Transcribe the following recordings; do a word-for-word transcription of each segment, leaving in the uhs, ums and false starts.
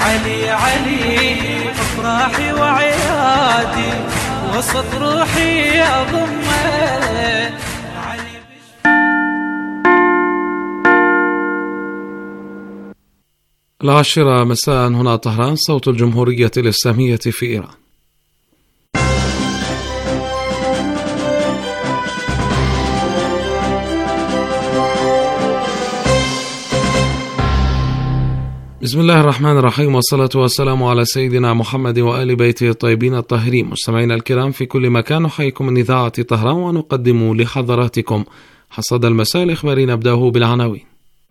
علي علي افراحي وعيادي وسط روحي اضمه. العاشرة مساء هنا طهران، صوت الجمهورية الإسلامية في إيران. بسم الله الرحمن الرحيم، والصلاة والسلام على سيدنا محمد وآل بيته الطيبين الطاهرين. مستمعينا الكرام في كل مكان، نحييكم من إذاعة طهران ونقدم لحضراتكم حصاد المساء الإخباري. نبدأه بالعناوين.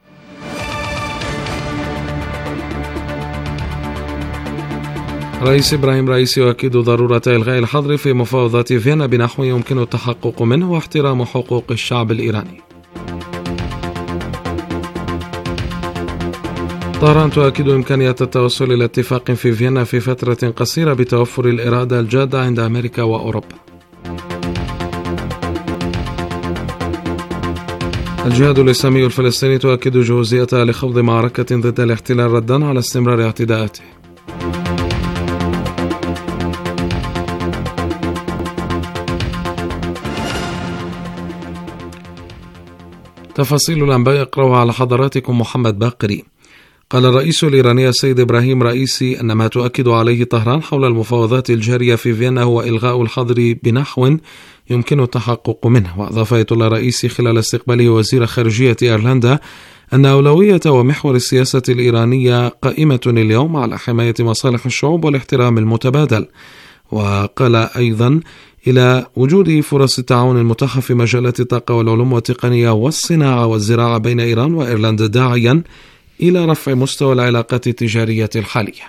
رئيس إبراهيم رئيسي يؤكد ضرورة إلغاء الحظر في مفاوضات فيينا بنحو يمكن التحقق منه واحترام حقوق الشعب الإيراني. طهران تؤكد إمكانية التوصل إلى اتفاق في فيينا في فترة قصيرة بتوفر الإرادة الجادة عند أمريكا وأوروبا. الجهاد الإسلامي الفلسطيني تؤكد جهوزيتها لخوض معركة ضد الاحتلال ردا على استمرار اعتداءاته. تفاصيل الأنباء يقرأها على حضراتكم محمد باقري. قال الرئيس الإيراني السيد إبراهيم رئيسي أن ما تؤكد عليه طهران حول المفاوضات الجارية في فيينا هو إلغاء الحظر بنحو يمكن التحقق منه. وأضاف آية الله رئيسي خلال استقباله وزير خارجية أيرلندا أن أولوية ومحور السياسة الإيرانية قائمة اليوم على حماية مصالح الشعوب والاحترام المتبادل. وقال أيضا إلى وجود فرص التعاون المتاحة في مجالات الطاقة والعلوم والتقنية والصناعة والزراعة بين إيران وإيرلندا، داعيا إلى رفع مستوى العلاقات التجارية الحالية.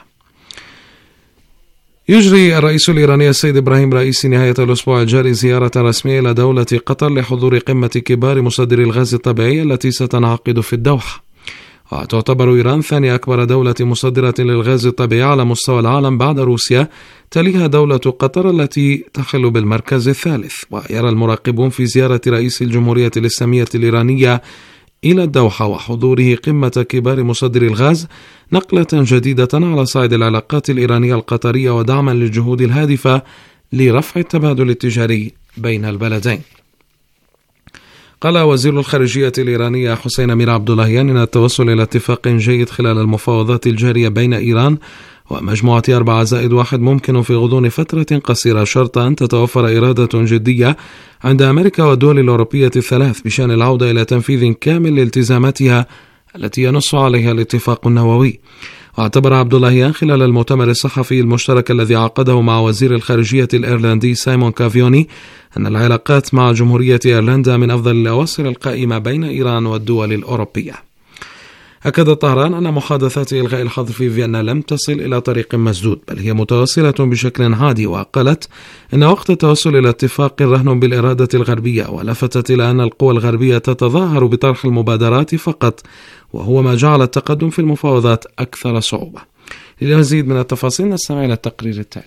يجري الرئيس الإيراني السيد إبراهيم رئيسي نهاية الأسبوع الجاري زيارة رسمية إلى دولة قطر لحضور قمة كبار مصدري الغاز الطبيعي التي ستنعقد في الدوحة. وتعتبر إيران ثاني أكبر دولة مصدرة للغاز الطبيعي على مستوى العالم بعد روسيا، تليها دولة قطر التي تحل بالمركز الثالث. ويرى المراقبون في زيارة رئيس الجمهورية الإسلامية الإيرانية إلى الدوحة وحضوره قمة كبار مصدري الغاز نقلة جديدة على صعيد العلاقات الإيرانية القطرية ودعما للجهود الهادفة لرفع التبادل التجاري بين البلدين. قال وزير الخارجية الإيرانية حسين أمير عبد اللهيان إن التوصل إلى اتفاق جيد خلال المفاوضات الجارية بين إيران ومجموعة أربعة زائد واحد ممكن في غضون فترة قصيرة، شرط أن تتوفر إرادة جدية عند أمريكا والدول الأوروبية الثلاث بشأن العودة إلى تنفيذ كامل لالتزاماتها التي ينص عليها الاتفاق النووي. واعتبر عبد اللهيان خلال المؤتمر الصحفي المشترك الذي عقده مع وزير الخارجية الإيرلندي سايمون كافيوني أن العلاقات مع جمهورية إيرلندا من أفضل الأواصر القائمة بين إيران والدول الأوروبية. أكد طهران أن محادثات إلغاء الحظر في فيينا لم تصل إلى طريق مسدود، بل هي متواصلة بشكل هادي. وقالت إن وقت التوصل إلى اتفاق رهن بالإرادة الغربية، ولفتت إلى أن القوى الغربية تتظاهر بطرح المبادرات فقط، وهو ما جعل التقدم في المفاوضات أكثر صعوبة. للمزيد من التفاصيل نستمع إلى التقرير التالي.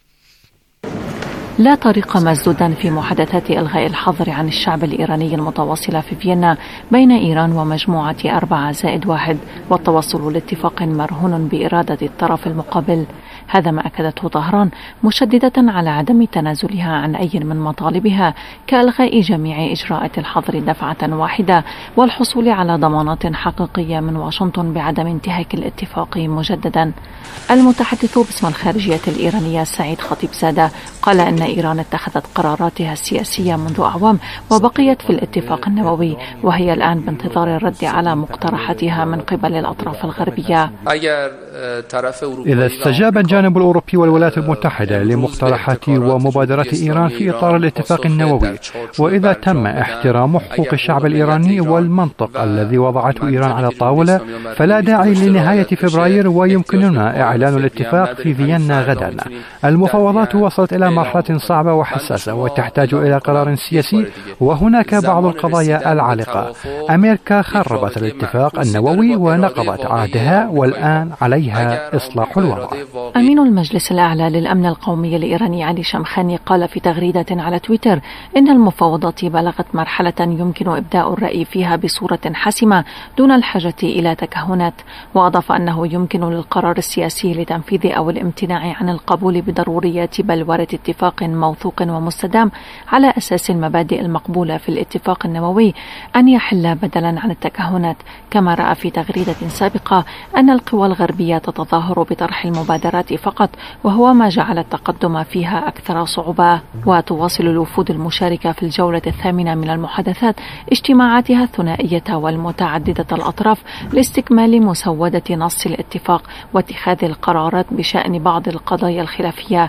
لا طريق مسدودا في محادثات إلغاء الحظر عن الشعب الإيراني المتواصلة في فيينا بين إيران ومجموعة أربعة زائد واحد، والتوصل لاتفاق مرهون بإرادة الطرف المقابل. هذا ما أكدته طهران، مشددة على عدم تنازلها عن أي من مطالبها كإلغاء جميع إجراءات الحظر دفعة واحدة والحصول على ضمانات حقيقية من واشنطن بعدم انتهاك الاتفاق مجددا. المتحدث باسم الخارجية الإيرانية سعيد خطيبزادة قال أن إيران اتخذت قراراتها السياسية منذ أعوام وبقيت في الاتفاق النووي، وهي الآن بانتظار الرد على مقترحاتها من قبل الأطراف الغربية. إذا استجاب الجانب الأوروبي والولايات المتحدة لمقترحات ومبادرات إيران في إطار الاتفاق النووي، وإذا تم احترام حقوق الشعب الإيراني والمنطق الذي وضعته إيران على الطاولة، فلا داعي لنهاية فبراير ويمكننا إعلان الاتفاق في فيينا غدا. المفاوضات وصلت إلى مرحلة صعبة وحساسة وتحتاج إلى قرار سياسي، وهناك بعض القضايا العالقة. أمريكا خربت الاتفاق النووي ونقضت عهدها، والآن عليها إصلاح الوضع. أمين معين المجلس الأعلى للأمن القومي الإيراني علي شمخاني قال في تغريدة على تويتر إن المفاوضات بلغت مرحلة يمكن إبداء الرأي فيها بصورة حاسمة دون الحاجة إلى تكهنات، وأضاف أنه يمكن للقرار السياسي لتنفيذ أو الامتناع عن القبول بضروريات بلورة اتفاق موثوق ومستدام على أساس المبادئ المقبولة في الاتفاق النووي أن يحل بدلا عن التكهنات. كما رأى في تغريدة سابقة أن القوى الغربية تتظاهر بطرح المبادرات فقط، وهو ما جعل التقدم فيها أكثر صعوبة. وتواصل الوفود المشاركة في الجولة الثامنة من المحادثات اجتماعاتها الثنائية والمتعددة الأطراف لاستكمال مسودة نص الاتفاق واتخاذ القرارات بشأن بعض القضايا الخلافية.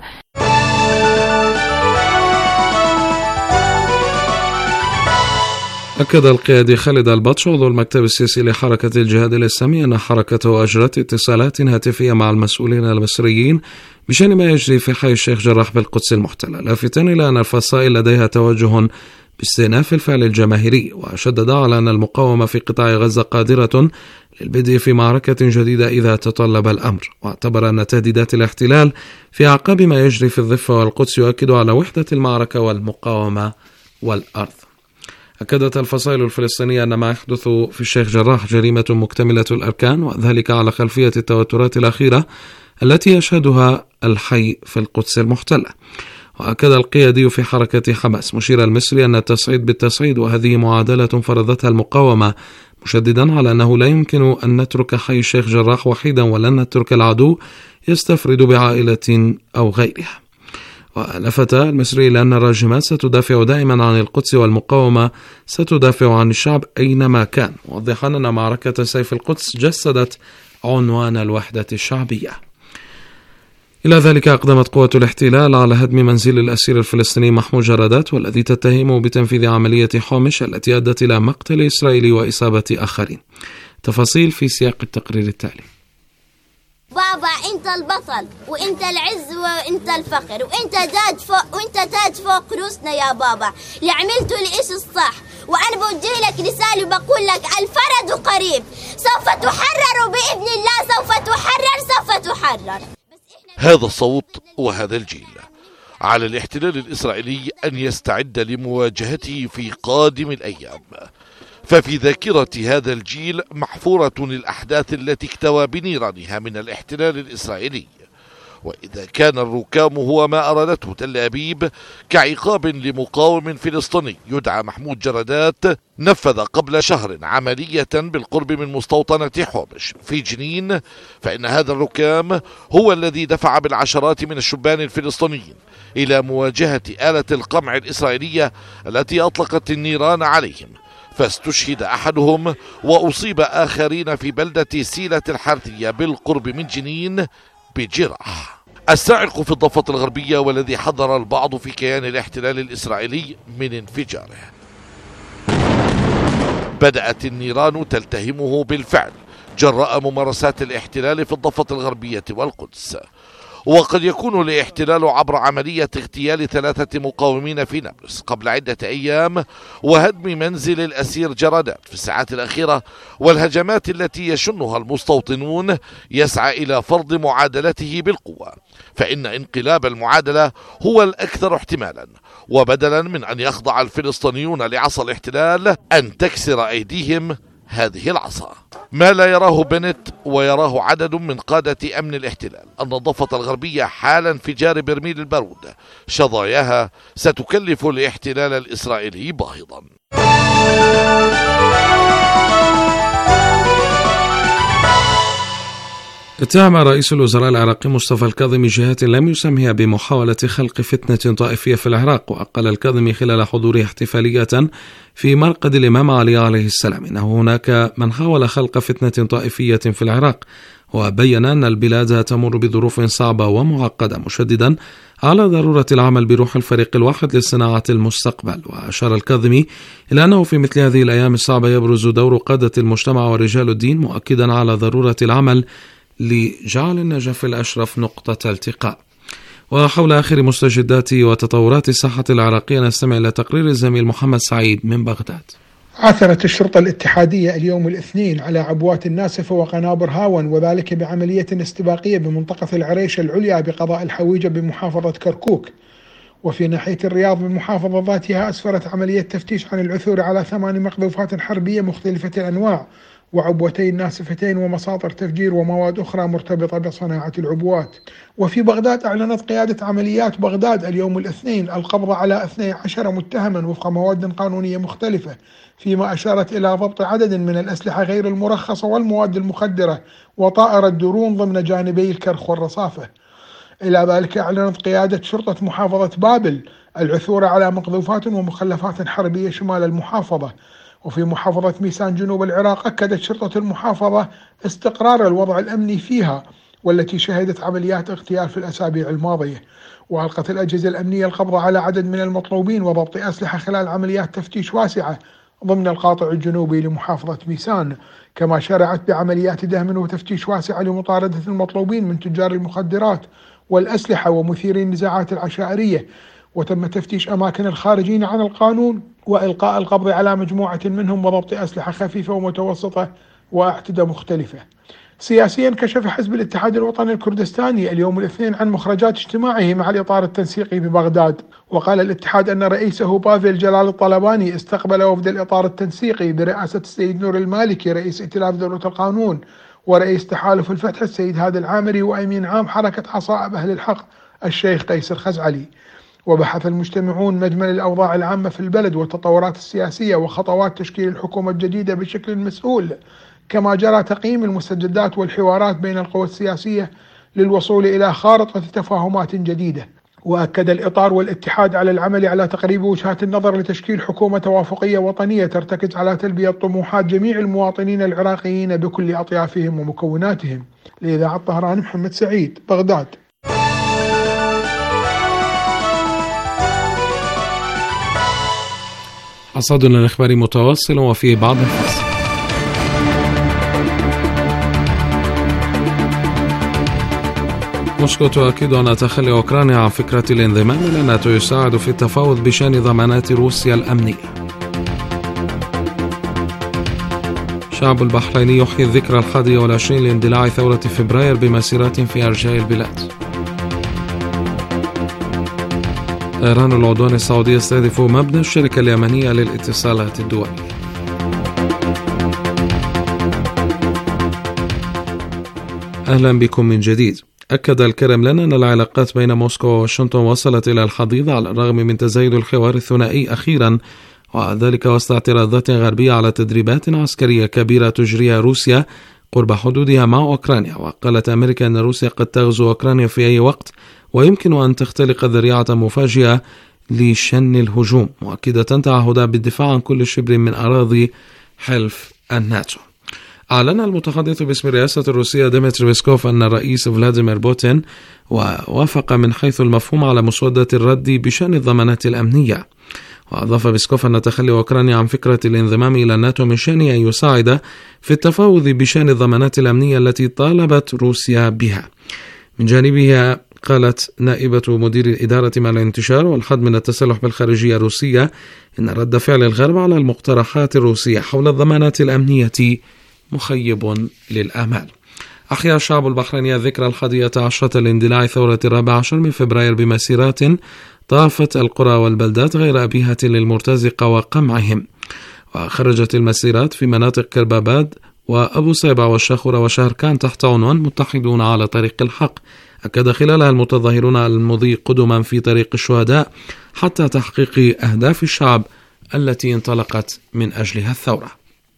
أكد القيادي خالد البطش عضو المكتب السياسي لحركة الجهاد الإسلامي أن حركته أجرت اتصالات هاتفية مع المسؤولين المصريين بشأن ما يجري في حي الشيخ جراح بالقدس المحتلة، لافتا إلى أن الفصائل لديها توجه باستئناف الفعل الجماهيري، وشدد على أن المقاومة في قطاع غزة قادرة للبدء في معركة جديدة إذا تطلب الأمر، واعتبر أن تهديدات الاحتلال في أعقاب ما يجري في الضفة والقدس يؤكد على وحدة المعركة والمقاومة والأرض. أكدت الفصائل الفلسطينية أن ما يحدث في الشيخ جراح جريمة مكتملة الأركان، وذلك على خلفية التوترات الأخيرة التي يشهدها الحي في القدس المحتلة. وأكد القيادي في حركة حماس مشير المصري أن التصعيد بالتصعيد وهذه معادلة فرضتها المقاومة، مشددا على أنه لا يمكن أن نترك حي الشيخ جراح وحيدا ولن نترك العدو يستفرد بعائلة أو غيرها. ولفت المصري لأن الراجمات ستدافع دائما عن القدس والمقاومة ستدافع عن الشعب أينما كان، موضحا أن معركة سيف القدس جسدت عنوان الوحدة الشعبية. إلى ذلك أقدمت قوة الاحتلال على هدم منزل الأسير الفلسطيني محمود جرادات، والذي تتهمه بتنفيذ عملية حومش التي أدت إلى مقتل إسرائيلي وإصابة آخرين. تفاصيل في سياق التقرير التالي. بابا انت البطل وانت العز وانت الفخر وانت تاج فوق وانت تاج فوق رؤوسنا يا بابا، اللي عملته الإشي الصح، وانا بوجه لك رسالة وبقول لك الفرج قريب، سوف تحرر بإذن الله، سوف تحرر سوف تحرر. هذا الصوت وهذا الجيل على الاحتلال الإسرائيلي أن يستعد لمواجهته في قادم الأيام، ففي ذاكرة هذا الجيل محفورة الأحداث التي اكتوى بنيرانها من الاحتلال الإسرائيلي. وإذا كان الركام هو ما أرادته تل أبيب كعقاب لمقاوم فلسطيني يدعى محمود جرادات، نفذ قبل شهر عملية بالقرب من مستوطنة حومش في جنين، فإن هذا الركام هو الذي دفع بالعشرات من الشبان الفلسطينيين إلى مواجهة آلة القمع الإسرائيلية التي أطلقت النيران عليهم، فاستشهد أحدهم وأصيب آخرين في بلدة سيلة الحارثية بالقرب من جنين بجراح. السائق في الضفة الغربية والذي حذر البعض في كيان الاحتلال الإسرائيلي من انفجاره. بدأت النيران تلتهمه بالفعل جراء ممارسات الاحتلال في الضفة الغربية والقدس، وقد يكون الاحتلال عبر عملية اغتيال ثلاثة مقاومين في نابلس قبل عدة أيام وهدم منزل الأسير جرادات في الساعات الأخيرة، والهجمات التي يشنها المستوطنون يسعى إلى فرض معادلته بالقوة، فإن انقلاب المعادلة هو الأكثر احتمالا، وبدلا من أن يخضع الفلسطينيون لعصا الاحتلال أن تكسر أيديهم هذه العصا. ما لا يراه بنت ويراه عدد من قادة أمن الاحتلال أن الضفة الغربية حال انفجار برميل البارود شظاياها ستكلف الاحتلال الإسرائيلي باهظا. اتهم رئيس الوزراء العراقي مصطفى الكاظمي جهات لم يسمها بمحاولة خلق فتنة طائفية في العراق، وأقل الكاظمي خلال حضوره احتفالية في مرقد الإمام علي عليه السلام إنه هناك من حاول خلق فتنة طائفية في العراق، وبين أن البلاد تمر بظروف صعبة ومعقدة، مشددا على ضرورة العمل بروح الفريق الواحد لصناعة المستقبل. وأشار الكاظمي إلى أنه في مثل هذه الأيام الصعبة يبرز دور قادة المجتمع ورجال الدين، مؤكدا على ضرورة العمل لجعل النجف الأشرف نقطة التقاء. وحول آخر مستجدات وتطورات الساحة العراقية نستمع إلى تقرير الزميل محمد سعيد من بغداد. عثرت الشرطة الاتحادية اليوم الاثنين على عبوات الناسفة وقنابر هاون، وذلك بعملية استباقية بمنطقة العريش العليا بقضاء الحويجة بمحافظة كركوك. وفي ناحية الرياض بالمحافظة ذاتها أسفرت عملية تفتيش عن العثور على ثمان مقذوفات حربية مختلفة الأنواع وعبوتين ناسفتين ومصادر تفجير ومواد أخرى مرتبطة بصناعة العبوات. وفي بغداد أعلنت قيادة عمليات بغداد اليوم الاثنين القبض على اثني عشر متهما وفق مواد قانونية مختلفة، فيما أشارت إلى ضبط عدد من الأسلحة غير المرخصة والمواد المخدرة وطائرة درون ضمن جانبي الكرخ والرصافة. إلى ذلك أعلنت قيادة شرطة محافظة بابل العثور على مقذوفات ومخلفات حربية شمال المحافظة. وفي محافظة ميسان جنوب العراق أكدت شرطة المحافظة استقرار الوضع الأمني فيها، والتي شهدت عمليات اغتيال في الأسابيع الماضية. وألقت الأجهزة الأمنية القبض على عدد من المطلوبين وضبط أسلحة خلال عمليات تفتيش واسعة ضمن القاطع الجنوبي لمحافظة ميسان، كما شرعت بعمليات دهم وتفتيش واسعة لمطاردة المطلوبين من تجار المخدرات والأسلحة ومثيري النزاعات العشائرية. وتم تفتيش أماكن الخارجين عن القانون وإلقاء القبض على مجموعة منهم وضبط أسلحة خفيفة ومتوسطة وأعتدة مختلفة. سياسيا، كشف حزب الاتحاد الوطني الكردستاني اليوم الاثنين عن مخرجات اجتماعه مع الإطار التنسيقي ببغداد. وقال الاتحاد أن رئيسه بافل جلال الطلباني استقبل وفد الإطار التنسيقي برئاسة السيد نور المالكي رئيس ائتلاف دولة القانون ورئيس تحالف الفتح السيد هادي العامري وأمين عام حركة عصائب أهل الحق الشيخ قيس الخزعلي. وبحث المجتمعون مجمل الأوضاع العامة في البلد والتطورات السياسية وخطوات تشكيل الحكومة الجديدة بشكل مسؤول، كما جرى تقييم المستجدات والحوارات بين القوى السياسية للوصول إلى خارطة تفاهمات جديدة. وأكد الإطار والاتحاد على العمل على تقريب وجهات النظر لتشكيل حكومة توافقية وطنية ترتكز على تلبية طموحات جميع المواطنين العراقيين بكل أطيافهم ومكوناتهم. لإذاعة طهران، محمد سعيد، بغداد. حصادنا الإخباري متواصل وفيه بعض الفصل. موسكو تؤكد أن تخلي أوكرانيا عن فكرة الانضمام إلى الناتو يساعد في التفاوض بشأن ضمانات روسيا الأمنية. شعب البحرين يحيي الذكرى الحادية والعشرين لاندلاع ثورة فبراير بمسيرات في أرجاء البلاد. طيران العدوان السعودي يستهدف مبنى الشركة اليمنية للاتصالات الدولية. أهلا بكم من جديد. أكد الكرملين أن العلاقات بين موسكو وواشنطن وصلت إلى الحضيض على الرغم من تزايد الحوار الثنائي أخيرا، وذلك وسط اعتراضات غربية على تدريبات عسكرية كبيرة تجريها روسيا قرب حدودها مع أوكرانيا. وقالت أمريكا أن روسيا قد تغزو أوكرانيا في أي وقت ويمكن أن تختلق ذريعة مفاجئة لشن الهجوم، مؤكدة تعهدها بالدفاع عن كل شبر من أراضي حلف الناتو. أعلن المتحدث باسم الرئاسة الروسية ديمتري بيسكوف أن الرئيس فلاديمير بوتين ووافق من حيث المفهوم على مسودة الرد بشأن الضمانات الأمنية. وأضاف بيسكوف أن تخلي أوكرانيا عن فكرة الانضمام إلى الناتو من شأنه أن يساعد في التفاوض بشأن الضمانات الأمنية التي طالبت روسيا بها. من جانبها قالت نائبة مدير الإدارة مع الانتشار والحد من التسلح بالخارجية الروسية إن رد فعل الغرب على المقترحات الروسية حول الضمانات الأمنية مخيب للآمال. أحيا الشعب البحريني الذكرى الحادية عشرة لاندلاع ثورة الرابع عشر من فبراير بمسيرات طافت القرى والبلدات غير أبيهة للمرتزقة وقمعهم. وخرجت المسيرات في مناطق كرباباد وأبو صيبة والشاخورة وشهركان تحت عنوان متحدون على طريق الحق. أكد خلالها المتظاهرون المضي قدما في طريق الشهداء حتى تحقيق أهداف الشعب التي انطلقت من أجلها الثورة.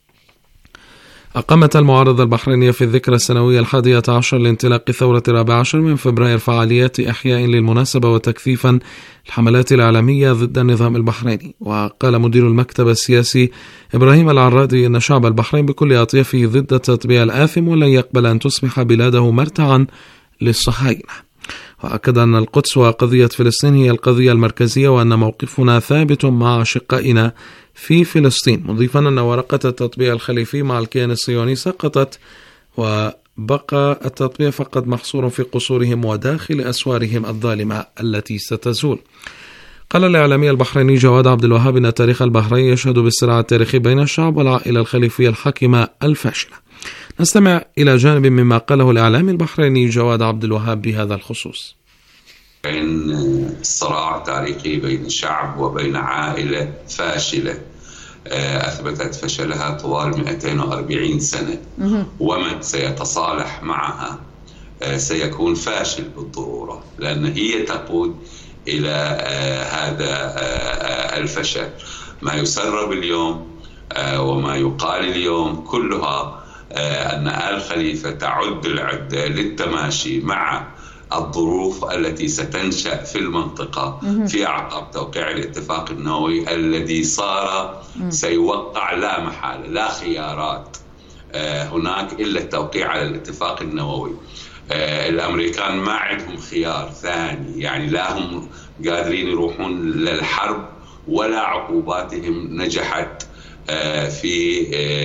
أقامت المعارضة البحرينية في الذكرى السنوية الحادية عشر لانطلاق ثورة الرابع عشر من فبراير فعاليات إحياء للمناسبة وتكثيفا الحملات الإعلامية ضد النظام البحريني. وقال مدير المكتب السياسي إبراهيم العرادي أن شعب البحرين بكل أطيافه ضد التطبيع الآثم ولن يقبل أن تصبح بلاده مرتعا للصهاينة. وأكد أن القدس وقضية فلسطين هي القضية المركزية وأن موقفنا ثابت مع أشقائنا في فلسطين، مضيفا أن ورقة التطبيع الخليفي مع الكيان الصهيوني سقطت وبقى التطبيع فقط محصور في قصورهم وداخل أسوارهم الظالمة التي ستزول. قال الإعلامي البحريني جواد عبد الوهاب إن تاريخ البحرين يشهد بالصراع التاريخي بين الشعب والعائلة الخليفية الحاكمة الفاشلة. نستمع إلى جانب مما قاله الإعلامي البحريني جواد عبد الوهاب بهذا الخصوص. بين صراع تاريخي بين شعب وبين عائلة فاشلة أثبتت فشلها طوال مئتين وأربعين سنة، ومن سيتصالح معها سيكون فاشل بالضرورة، لأن هي تقود إلى هذا الفشل. ما يسرب اليوم وما يقال اليوم كلها أن آل خليفة تعد العدة للتماشي مع الظروف التي ستنشأ في المنطقة في أعقاب توقيع الاتفاق النووي الذي صار سيوقع لا محالة، لا خيارات هناك إلا التوقيع على الاتفاق النووي. الأمريكان ما عندهم خيار ثاني، يعني لا هم قادرين يروحون للحرب ولا عقوباتهم نجحت في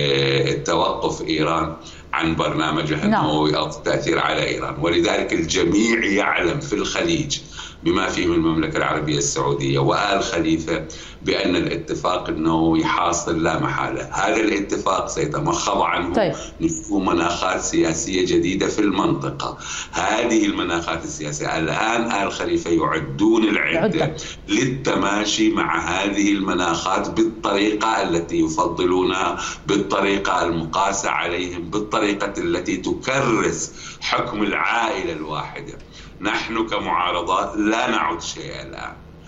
التوقف إيران عن برنامجها النووي أو التأثير على إيران. ولذلك الجميع يعلم في الخليج بما فيهم المملكة العربية السعودية وآل خليفة بأن الاتفاق النووي حاصل لا محالة. هذا الاتفاق سيتمخض عنه طيب. نشوف مناخات سياسية جديدة في المنطقة. هذه المناخات السياسية الآن آل خليفة يعدون العدة للتماشي مع هذه المناخات بالطريقة التي يفضلونها، بالطريقة المقاسة عليهم، بالطريقة التي تكرس حكم العائلة الواحدة. نحن كمعارضات لا نعد شيئا الآن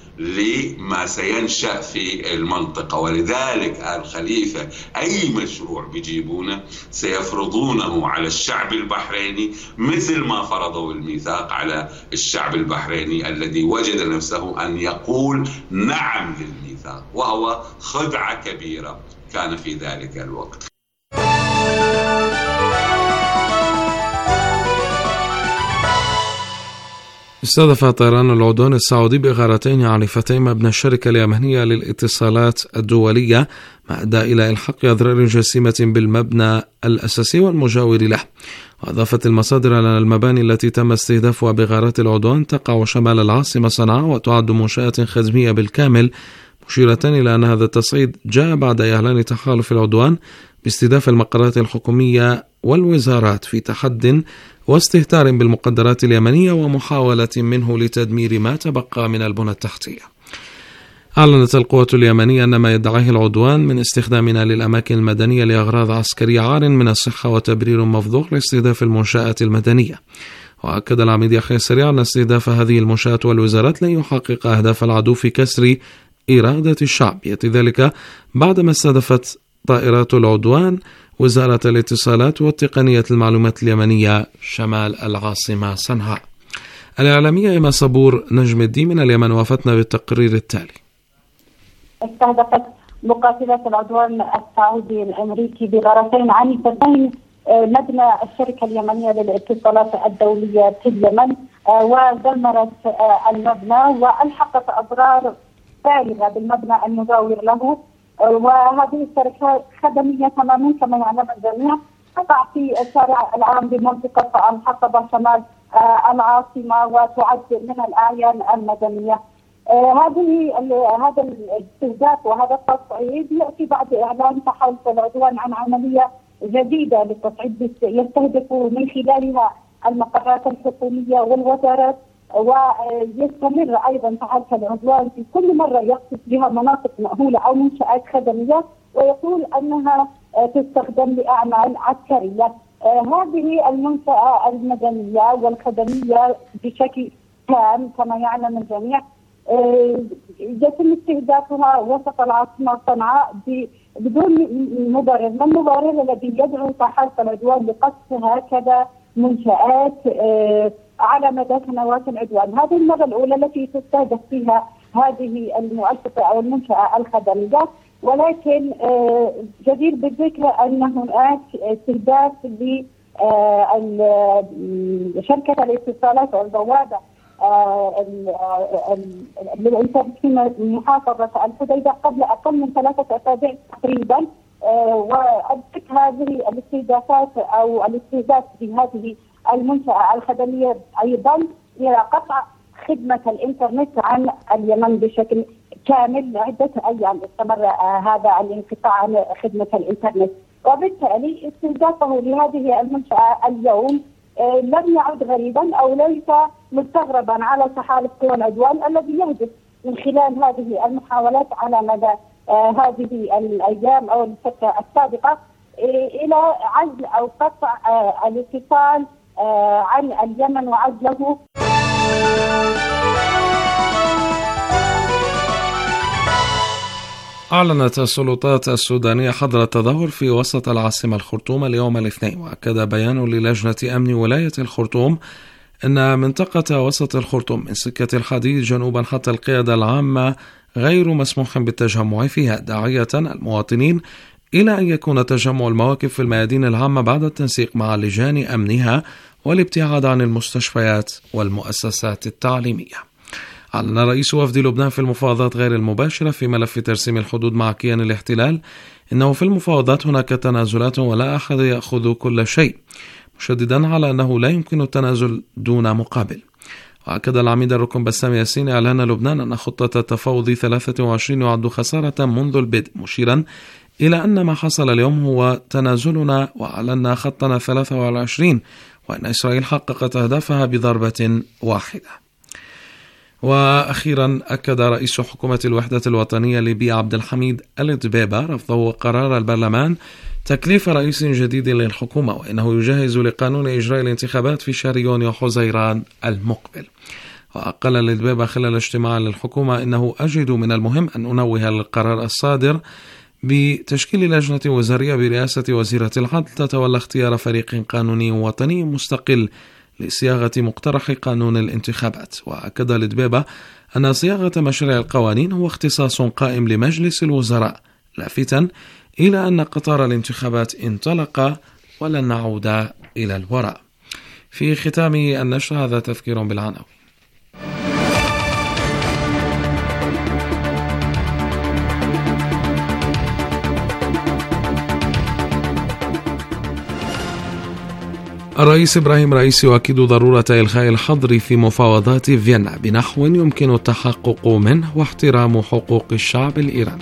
لما سينشأ في المنطقة، ولذلك آل خليفة أي مشروع بيجيبونه سيفرضونه على الشعب البحريني مثل ما فرضوا الميثاق على الشعب البحريني الذي وجد نفسه أن يقول نعم للميثاق، وهو خدعة كبيرة كان في ذلك الوقت. استهدف طيران العدوان السعودي بغارتين عنيفتين مبنى الشركة اليمنية للاتصالات الدولية، ما أدى إلى إلحاق أضرار جسيمة بالمبنى الأساسي والمجاور له. وأضافت المصادر أن المباني التي تم استهدافها بغارات العدوان تقع شمال العاصمة صنعاء وتعد منشآت خدمية بالكامل، مشيرة إلى أن هذا التصعيد جاء بعد إعلان تحالف العدوان باستهداف المقرات الحكومية والوزارات في تحد واستهتار بالمقدرات اليمنية ومحاولة منه لتدمير ما تبقى من البنى التحتية. أعلنت القوات اليمنية أن ما يدعيه العدوان من استخدامنا للأماكن المدنية لأغراض عسكرية عار من الصحة وتبرير مفضوح لاستهداف المنشآت المدنية. وأكد العميد يحيى السريع أن استهداف هذه المنشآت والوزارات لن يحقق أهداف العدو في كسر إرادة الشعب، يأتي ذلك بعدما استهدفت طائرات العدوان وزارة الاتصالات والتقنية المعلومات اليمنية شمال العاصمة صنعاء. الإعلامية إيما صبور نجم الدين من اليمن وافتنا بالتقرير التالي. استهدفت مقاتلات العدوان السعودي الأمريكي بغارتين عنيفتين مبنى الشركة اليمنية للاتصالات الدولية في اليمن، ودمرت المبنى وألحقت أضرار بالغة بالمبنى المجاور له. وهذه الشركات خدمية تماما كما يعلم الجميع، تقع في الشارع العام بمنطقة الحقبة شمال العاصمة وتعد من الأعيان المدنية. هذه هذا الاستهداف وهذا التصعيد يأتي بعد إعلان تحالف العدوان عن عملية جديدة للتصعيد يستهدف من خلالها المقرات الحكومية والوزارات، ويستمر أيضا تحالف العدوان في كل مرة يقصد بها مناطق مأهولة أو منشآت خدمية ويقول أنها تستخدم لأعمال عسكرية. هذه المنشأة المدنية والخدمية بشكل تام كما يعلم الجميع يتم استهدافها وسط العاصمة صنعاء بدون مبرر. ما المبرر الذي يدعو تحالف العدوان لقصف هكذا منشآت على مدى سنوات العدوان؟ هذه المرة الأولى التي تستهدف فيها هذه المؤسسة أو المنشأة الخدمية، ولكن جدير بالذكر أن هناك استهداف لشركة الاتصالات والبوابة للإنتاج في محافظة الحديدة قبل أقل من ثلاثة أسابيع تقريبا. وأدت هذه الاستهدافات أو الاستهداف بهذه المنشأة الخدمية أيضا إلى قطع خدمة الإنترنت عن اليمن بشكل كامل. عدة أيام استمر هذا الانقطاع عن خدمة الإنترنت، وبالتالي استهدافه لهذه المنشأة اليوم لم يعد غريبا أو ليس مستغربا على تحالف قوى العدوان الذي يهدف من خلال هذه المحاولات على مدى هذه الأيام أو الفترة السابقة إلى عزل أو قطع الاتصال عن اليمن وعزله. أعلنت السلطات السودانية حظر التظاهر في وسط العاصمة الخرطوم اليوم الاثنين، وأكد بيان للجنة أمن ولاية الخرطوم أن منطقة وسط الخرطوم من سكة الحديد جنوبا حتى القيادة العامة غير مسموح بالتجمع فيها، داعية المواطنين إلى أن يكون تجمع المواقف في الميادين العامة بعد التنسيق مع لجان أمنها والابتعاد عن المستشفيات والمؤسسات التعليمية. أعلن رئيس وفد لبنان في المفاوضات غير المباشرة في ملف ترسيم الحدود مع كيان الاحتلال إنه في المفاوضات هناك تنازلات ولا أحد يأخذ كل شيء، مشددا على أنه لا يمكن التنازل دون مقابل. وأكد العميد الركن بسام ياسين إعلان لبنان أن خطة التفاوض ثلاثة وعشرين يعد خسارة منذ البدء، مشيرا إلى أن ما حصل اليوم هو تنازلنا وأعلنا خطنا ثلاثة وعشرين، وأن إسرائيل حققت أهدافها بضربة واحدة. وأخيرا أكد رئيس حكومة الوحدة الوطنية ليبيا عبد الحميد الدبيبة رفضه قرار البرلمان تكليف رئيس جديد للحكومة، وإنه يجهز لقانون إجراء الانتخابات في شهر يونيو حزيران المقبل. وقال الدبيبة خلال اجتماع للحكومة إنه أجد من المهم أن أنوه للقرار الصادر بتشكيل لجنة وزارية برئاسة وزيرة العدل تتولى اختيار فريق قانوني وطني مستقل لصياغة مقترح قانون الانتخابات. وأكد الدبيبة أن صياغة مشروع القوانين هو اختصاص قائم لمجلس الوزراء، لافتا إلى أن قطار الانتخابات انطلق ولن نعود إلى الوراء. في ختام النشر هذا تذكير بالعناوين. الرئيس إبراهيم رئيسي يؤكد ضرورة إلغاء الحظر في مفاوضات فيينا بنحو يمكن التحقق منه واحترام حقوق الشعب الإيراني.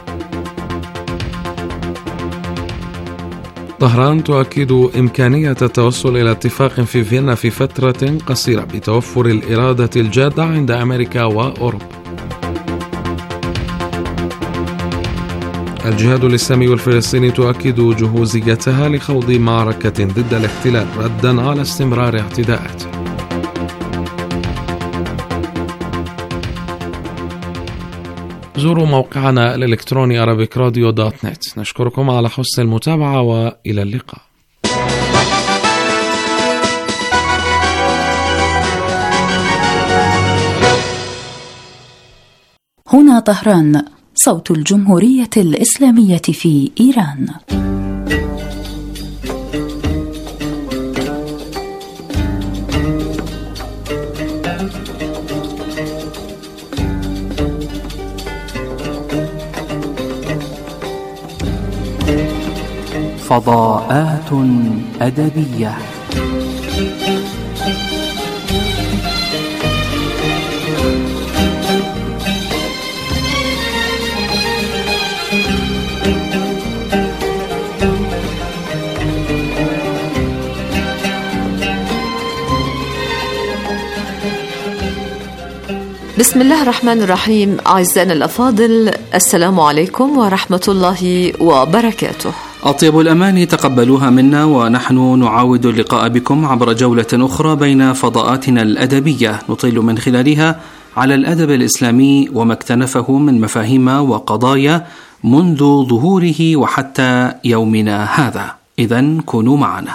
طهران تؤكد إمكانية التوصل إلى اتفاق في فيينا في فترة قصيرة بتوفر الإرادة الجادة عند أمريكا وأوروبا. الجهاد الإسلامي الفلسطيني تؤكد جهوزيتها لخوض معركة ضد الاحتلال ردا على استمرار اعتداءاته. زوروا موقعنا الإلكتروني أرابيك راديو دوت نت. نشكركم على حسن المتابعة وإلى اللقاء. هنا طهران، صوت الجمهورية الإسلامية في إيران. فضاءات أدبية. بسم الله الرحمن الرحيم. أعزائنا الأفاضل، السلام عليكم ورحمة الله وبركاته. أطيب الأماني تقبلوها منا، ونحن نعاود اللقاء بكم عبر جولة أخرى بين فضاءاتنا الأدبية نطيل من خلالها على الأدب الإسلامي وما اكتنفه من مفاهيم وقضايا منذ ظهوره وحتى يومنا هذا. إذن كونوا معنا.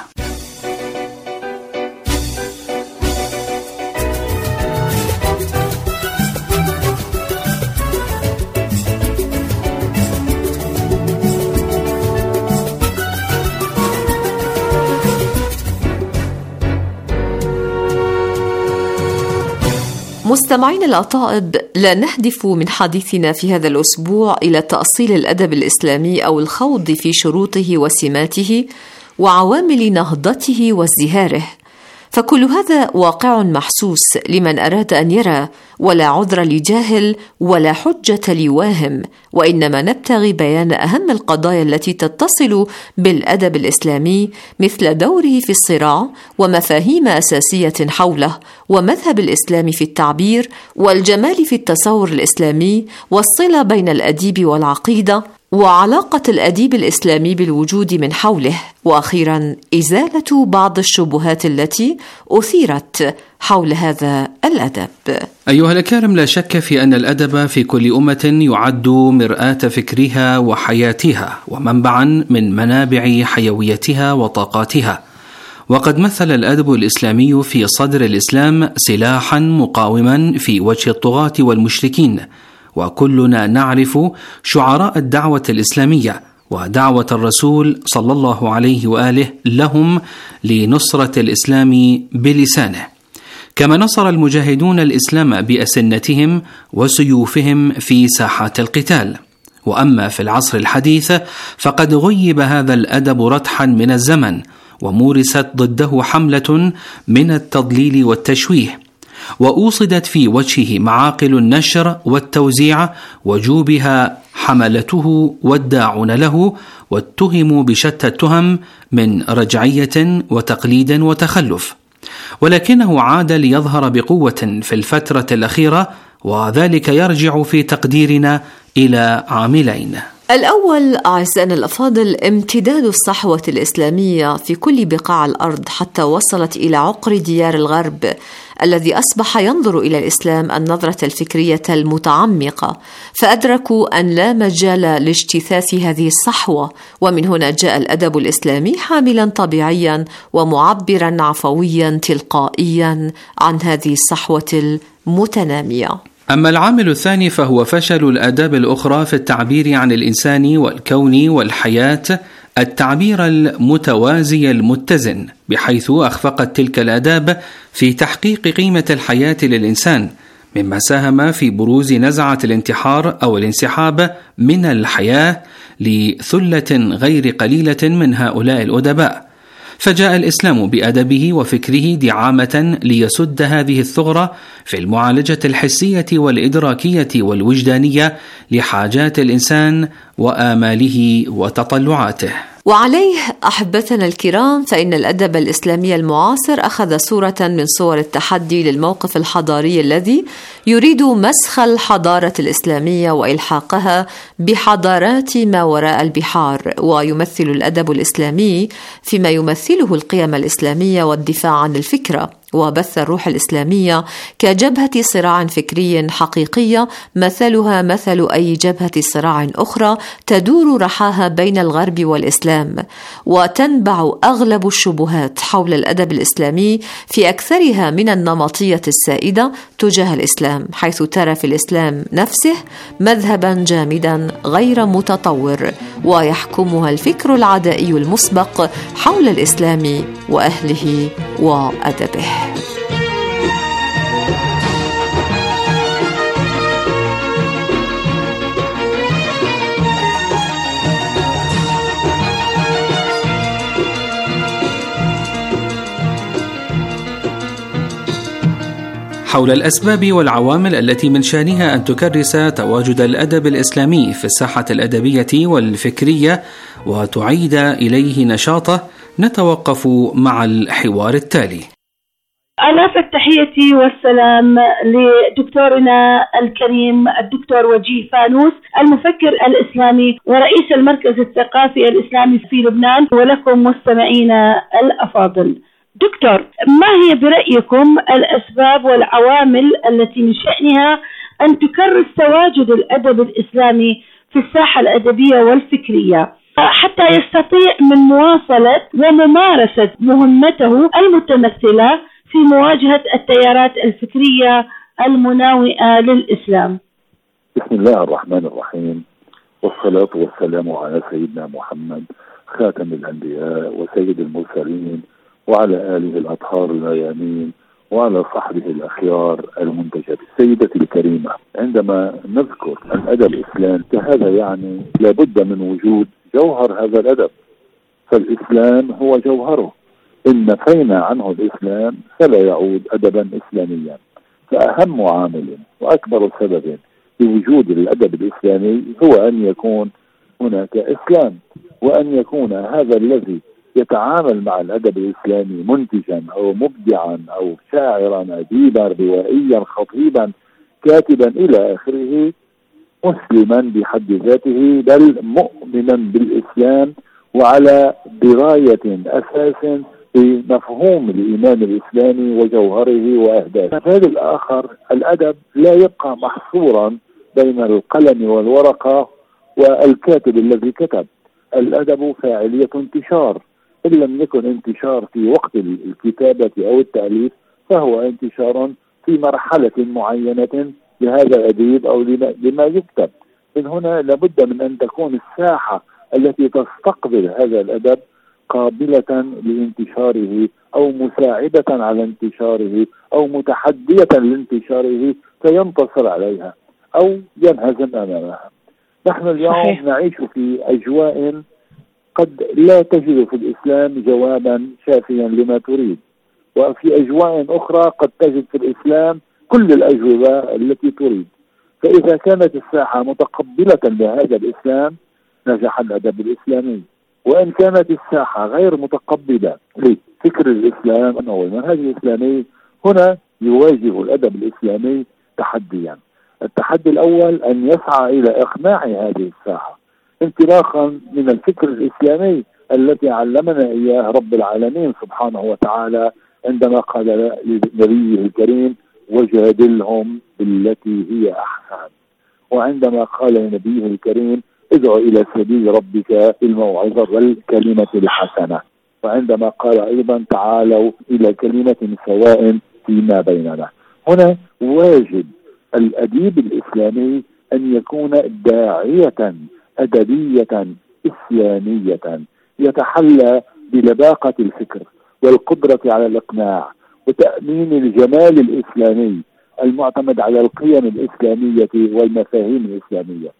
مستمعين الأطائب، لا نهدف من حديثنا في هذا الأسبوع إلى تأصيل الأدب الإسلامي أو الخوض في شروطه وسماته وعوامل نهضته وازدهاره، فكل هذا واقع محسوس لمن أراد أن يرى، ولا عذر لجاهل ولا حجة لواهم، وإنما نبتغي بيان أهم القضايا التي تتصل بالأدب الإسلامي، مثل دوره في الصراع ومفاهيم أساسية حوله، ومذهب الإسلام في التعبير، والجمال في التصور الإسلامي، والصلة بين الأديب والعقيدة، وعلاقة الأديب الإسلامي بالوجود من حوله، وأخيرا إزالة بعض الشبهات التي أثيرت حول هذا الأدب. أيها الكرام، لا شك في أن الأدب في كل أمة يعد مرآة فكرها وحياتها، ومنبعا من منابع حيويتها وطاقاتها، وقد مثل الأدب الإسلامي في صدر الإسلام سلاحا مقاوما في وجه الطغاة والمشركين، وكلنا نعرف شعراء الدعوة الإسلامية ودعوة الرسول صلى الله عليه وآله لهم لنصرة الإسلام بلسانه، كما نصر المجاهدون الإسلام بأسنتهم وسيوفهم في ساحات القتال. وأما في العصر الحديث فقد غيب هذا الأدب رتحا من الزمن، ومورست ضده حملة من التضليل والتشويه، وأوصدت في وجهه معاقل النشر والتوزيع، وجوبها حملته والداعون له، واتهموا بشتى التهم من رجعية وتقليد وتخلف، ولكنه عاد ليظهر بقوة في الفترة الأخيرة، وذلك يرجع في تقديرنا إلى عاملين. الأول أعزائنا الأفاضل امتداد الصحوة الإسلامية في كل بقاع الأرض حتى وصلت إلى عقر ديار الغرب، الذي أصبح ينظر إلى الإسلام النظرة الفكرية المتعمقة، فأدركوا أن لا مجال لاجتثاث هذه الصحوة، ومن هنا جاء الأدب الإسلامي حاملا طبيعيا ومعبرا عفويا تلقائيا عن هذه الصحوة المتنامية. أما العامل الثاني فهو فشل الآداب الأخرى في التعبير عن الإنسان والكون والحياة، التعبير المتوازي المتزن، بحيث أخفقت تلك الآداب في تحقيق قيمة الحياة للإنسان، مما ساهم في بروز نزعة الانتحار أو الانسحاب من الحياة لثلة غير قليلة من هؤلاء الأدباء. فجاء الإسلام بأدبه وفكره دعامة ليسد هذه الثغرة في المعالجة الحسية والإدراكية والوجدانية لحاجات الإنسان وآماله وتطلعاته. وعليه أحبتنا الكرام، فإن الأدب الإسلامي المعاصر أخذ صورة من صور التحدي للموقف الحضاري الذي يريد مسخ الحضارة الإسلامية وإلحاقها بحضارات ما وراء البحار، ويمثل الأدب الإسلامي فيما يمثله القيم الإسلامية والدفاع عن الفكرة وبث الروح الإسلامية كجبهة صراع فكري حقيقية، مثلها مثل أي جبهة صراع أخرى تدور رحاها بين الغرب والإسلام، وتنبع أغلب الشبهات حول الأدب الإسلامي في أكثرها من النمطية السائدة تجاه الإسلام، حيث ترى في الإسلام نفسه مذهبا جامدا غير متطور، ويحكمها الفكر العدائي المسبق حول الإسلام وأهله وأدبه. حول الأسباب والعوامل التي من شأنها أن تكرس تواجد الأدب الإسلامي في الساحة الأدبية والفكرية وتعيد إليه نشاطه، نتوقف مع الحوار التالي. آلاف التحية والسلام لدكتورنا الكريم الدكتور وجيه فانوس، المفكر الإسلامي ورئيس المركز الثقافي الإسلامي في لبنان، ولكم مستمعينا الأفاضل. دكتور، ما هي برأيكم الأسباب والعوامل التي من شأنها أن تكرس تواجد الأدب الإسلامي في الساحة الأدبية والفكرية حتى يستطيع من مواصلة وممارسة مهمته المتمثلة في مواجهة التيارات الفكرية المناوئة للإسلام؟ بسم الله الرحمن الرحيم، والصلاة والسلام على سيدنا محمد خاتم الأنبياء وسيد المرسلين، وعلى آله الأطهار الأيامين، وعلى صحبه الأخيار المنتجبين. سيدتي الكريمة، عندما نذكر الأدب الإسلامي فهذا يعني لابد من وجود جوهر هذا الأدب، فالإسلام هو جوهره، إن نفينا عنه الإسلام فلا يعود أدبا إسلاميا. فأهم عامل وأكبر سبب لوجود الأدب الإسلامي هو أن يكون هناك إسلام، وأن يكون هذا الذي يتعامل مع الأدب الإسلامي منتجا أو مبدعا أو شاعرا أديبا روائيا خطيبا كاتبا إلى آخره مسلما بحد ذاته، بل مؤمنا بالإسلام وعلى دراية أساس بمفهوم الإيمان الإسلامي وجوهره وأهدافه. المثال الآخر، الأدب لا يبقى محصورا بين القلم والورقة والكاتب الذي كتب. الأدب فاعلية انتشار، إن لم يكن انتشار في وقت الكتابة أو التأليف فهو انتشار في مرحلة معينة لهذا الأديب أو لما يكتب. من هنا لابد من أن تكون الساحة التي تستقبل هذا الأدب قابلة لانتشاره أو مساعدة على انتشاره أو متحدية لانتشاره فينتصر عليها أو ينهزم أمامها. نحن اليوم صحيح. نعيش في أجواء قد لا تجد في الإسلام جوابا شافيا لما تريد، وفي أجواء أخرى قد تجد في الإسلام كل الأجوبة التي تريد. فإذا كانت الساحة متقبلة لهذا الإسلام نجح الأدب الإسلامي، وإن كانت الساحة غير متقبلة لفكر الإسلام أو المنهج الإسلامي هنا يواجه الأدب الإسلامي تحديا. التحدي الأول أن يسعى إلى إقناع هذه الساحة انطلاقا من الفكر الإسلامي التي علمنا إياه رب العالمين سبحانه وتعالى عندما قال لنبيه الكريم وجادلهم بالتي هي أحسن، وعندما قال لنبيه الكريم ادعو إلى سبيل ربك بالموعظة والكلمة الحسنة، وعندما قال أيضا تعالوا إلى كلمة سواء فيما بيننا. هنا واجب الأديب الإسلامي أن يكون داعية أدبية إسلامية يتحلى بلباقة الفكر والقدرة على الإقناع وتأمين الجمال الإسلامي المعتمد على القيم الإسلامية والمفاهيم الإسلامية.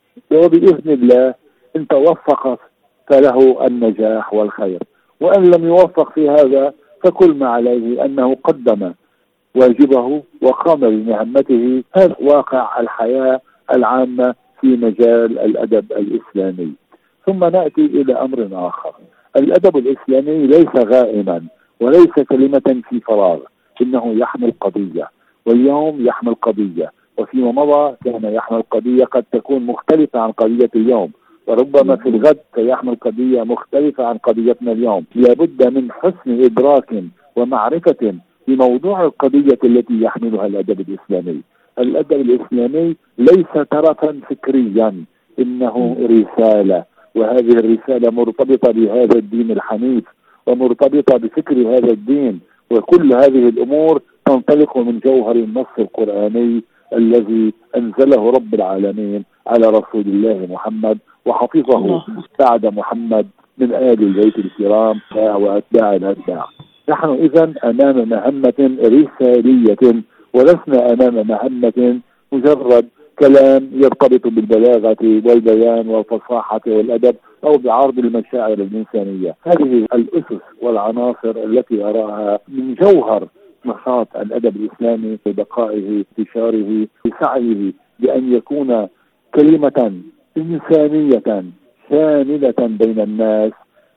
وبإذن الله إن توفق فله النجاح والخير، وإن لم يوفق في هذا فكل ما عليه أنه قدم واجبه وقام بمهمته. هذا واقع الحياة العامة في مجال الأدب الإسلامي. ثم نأتي إلى أمر آخر، الأدب الإسلامي ليس غائما وليس كلمة في فراغ، إنه يحمل قضية، واليوم يحمل قضية، وفيما مضى كان يحمل قضية قد تكون مختلفة عن قضية اليوم، وربما في الغد سيحمل قضية مختلفة عن قضيتنا اليوم. لابد من حسن إدراك ومعرفة بموضوع القضية التي يحملها الأدب الإسلامي. الأدب الإسلامي ليس ترفا فكريا، إنه رسالة، وهذه الرسالة مرتبطة بهذا الدين الحنيف ومرتبطة بفكر هذا الدين، وكل هذه الأمور تنطلق من جوهر النص القرآني الذي أنزله رب العالمين على رسول الله محمد وحفظه بعد محمد من آل البيت الكرام وأتباع الأتباع. نحن إذن أمام مهمة رسالية، ولسنا أمام مهمة مجرد كلام يرتبط بالبلاغة والبيان والفصاحة والأدب أو بعرض المشاعر الإنسانية. هذه الأسس والعناصر التي أراها من جوهر نشاط الأدب الإسلامي في بقائه انتشاره في سعيه بأن يكون كلمة إنسانية شاملة بين الناس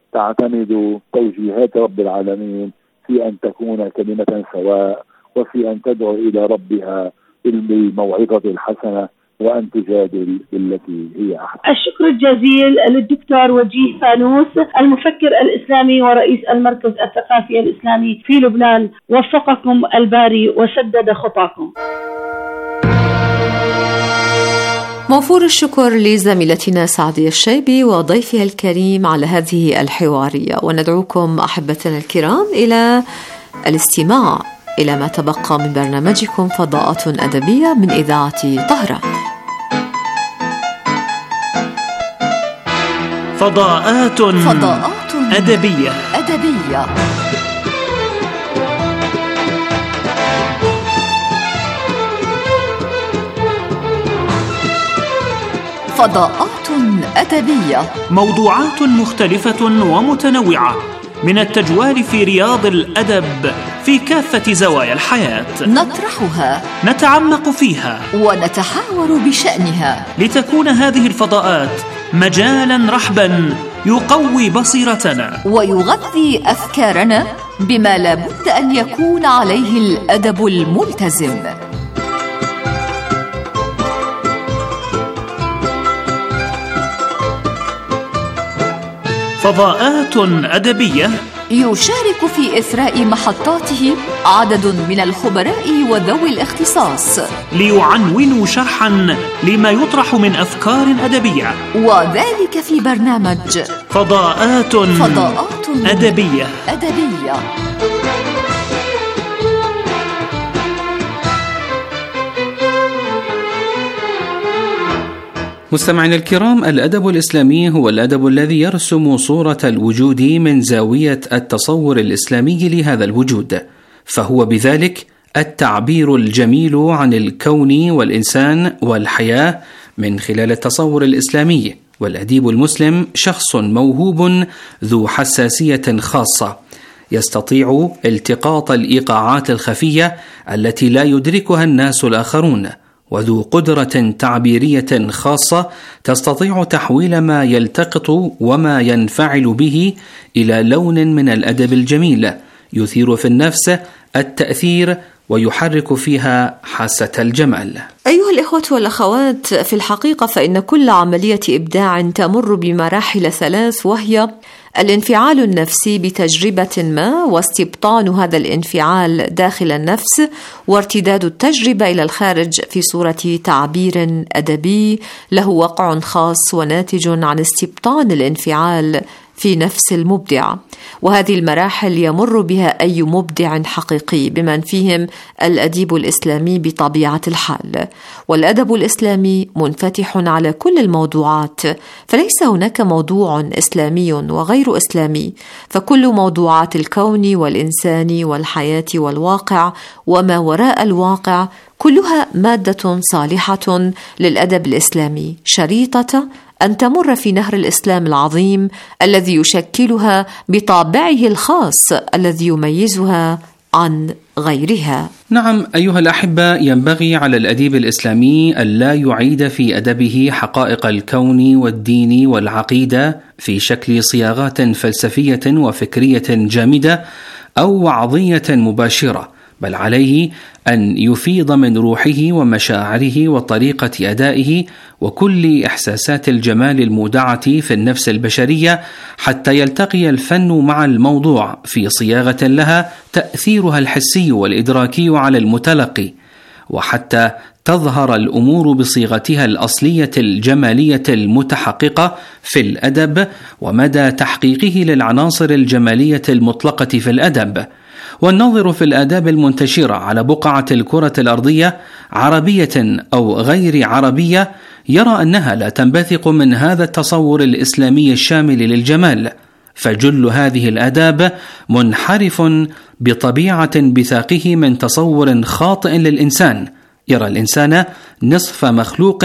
تعتمد توجيهات رب العالمين في أن تكون كلمة سواء، وفي أن تدعو إلى ربها بالموعظة الحسنة وأن تجادل بالتي هي أحسن. الشكر الجزيل للدكتور وجيه فانوس المفكر الإسلامي ورئيس المركز الثقافي الإسلامي في لبنان. وفقكم الباري وسدد خطاكم. موفور الشكر لزميلتنا سعدية الشيبي وضيفها الكريم على هذه الحوارية، وندعوكم أحبتنا الكرام إلى الاستماع إلى ما تبقى من برنامجكم فضاءات أدبية من إذاعة طهران. فضاءات فضاءات أدبية أدبية فضاءات أدبية، موضوعات مختلفة ومتنوعة من التجوال في رياض الأدب في كافة زوايا الحياة، نطرحها، نتعمق فيها، ونتحاور بشأنها، لتكون هذه الفضاءات مجالا رحبا يقوي بصيرتنا ويغذي أفكارنا بما لا بد أن يكون عليه الأدب الملتزم. فضاءات أدبية يشارك في إثراء محطاته عدد من الخبراء وذوي الاختصاص ليعنونوا شرحا لما يطرح من أفكار أدبية، وذلك في برنامج فضاءات, فضاءات أدبية أدبية. مستمعينا الكرام، الأدب الإسلامي هو الأدب الذي يرسم صورة الوجود من زاوية التصور الإسلامي لهذا الوجود، فهو بذلك التعبير الجميل عن الكون والإنسان والحياة من خلال التصور الإسلامي. والأديب المسلم شخص موهوب ذو حساسية خاصة، يستطيع التقاط الإيقاعات الخفية التي لا يدركها الناس الآخرون، وذو قدرة تعبيرية خاصة تستطيع تحويل ما يلتقط وما ينفعل به إلى لون من الأدب الجميل يثير في النفس التأثير ويحرك فيها حاسة الجمال. أيها الإخوة والأخوات، في الحقيقة فإن كل عملية إبداع تمر بمراحل ثلاث، وهي الانفعال النفسي بتجربة ما، واستبطان هذا الانفعال داخل النفس، وارتداد التجربة إلى الخارج في صورة تعبير أدبي له وقع خاص وناتج عن استبطان الانفعال في نفس المبدع. وهذه المراحل يمر بها أي مبدع حقيقي بمن فيهم الأديب الإسلامي بطبيعة الحال. والأدب الإسلامي منفتح على كل الموضوعات، فليس هناك موضوع إسلامي وغير إسلامي، فكل موضوعات الكون والإنسان والحياة والواقع وما وراء الواقع كلها مادة صالحة للأدب الإسلامي، شريطة أن تمر في نهر الإسلام العظيم الذي يشكلها بطابعه الخاص الذي يميزها عن غيرها. نعم أيها الأحبة، ينبغي على الأديب الإسلامي ألا يعيد في أدبه حقائق الكون والدين والعقيدة في شكل صياغات فلسفية وفكرية جامدة أو وعظية مباشرة، بل عليه أن يفيض من روحه ومشاعره وطريقة أدائه وكل إحساسات الجمال المودعة في النفس البشرية، حتى يلتقي الفن مع الموضوع في صياغة لها تأثيرها الحسي والإدراكي على المتلقي، وحتى تظهر الأمور بصيغتها الأصلية الجمالية المتحققة في الأدب ومدى تحقيقه للعناصر الجمالية المطلقة في الأدب. والناظر في الآداب المنتشرة على بقعة الكرة الأرضية عربية أو غير عربية يرى أنها لا تنبثق من هذا التصور الإسلامي الشامل للجمال، فجل هذه الآداب منحرف بطبيعة بثاقه من تصور خاطئ للإنسان، يرى الإنسان نصف مخلوق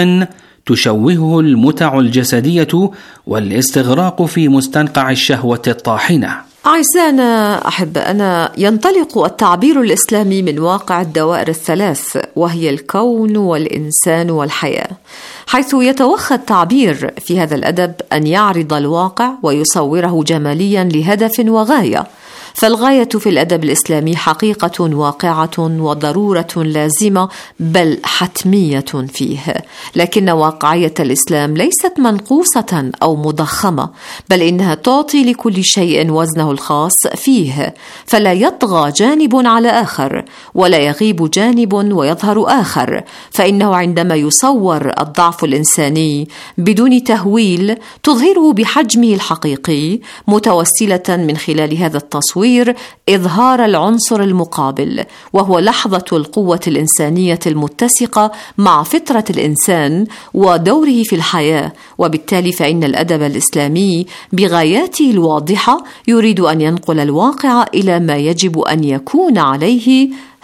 تشوهه المتع الجسدية والاستغراق في مستنقع الشهوة الطاحنة. أعزائنا أحبائنا، ينطلق التعبير الإسلامي من واقع الدوائر الثلاث، وهي الكون والإنسان والحياة، حيث يتوخى التعبير في هذا الأدب أن يعرض الواقع ويصوره جماليا لهدف وغاية. فالغاية في الأدب الإسلامي حقيقة واقعة وضرورة لازمة بل حتمية فيه، لكن واقعية الإسلام ليست منقوصة أو مضخمة، بل إنها تعطي لكل شيء وزنه الخاص فيه، فلا يطغى جانب على آخر ولا يغيب جانب ويظهر آخر، فإنه عندما يصور الضعف الإنساني بدون تهويل تظهره بحجمه الحقيقي، متوسلة من خلال هذا التصوير إظهار العنصر المقابل، وهو لحظة القوة الإنسانية المتسقة مع فطرة الإنسان ودوره في الحياة. وبالتالي فإن الأدب الإسلامي بغاياته الواضحة يريد أن ينقل الواقع إلى ما يجب أن يكون عليه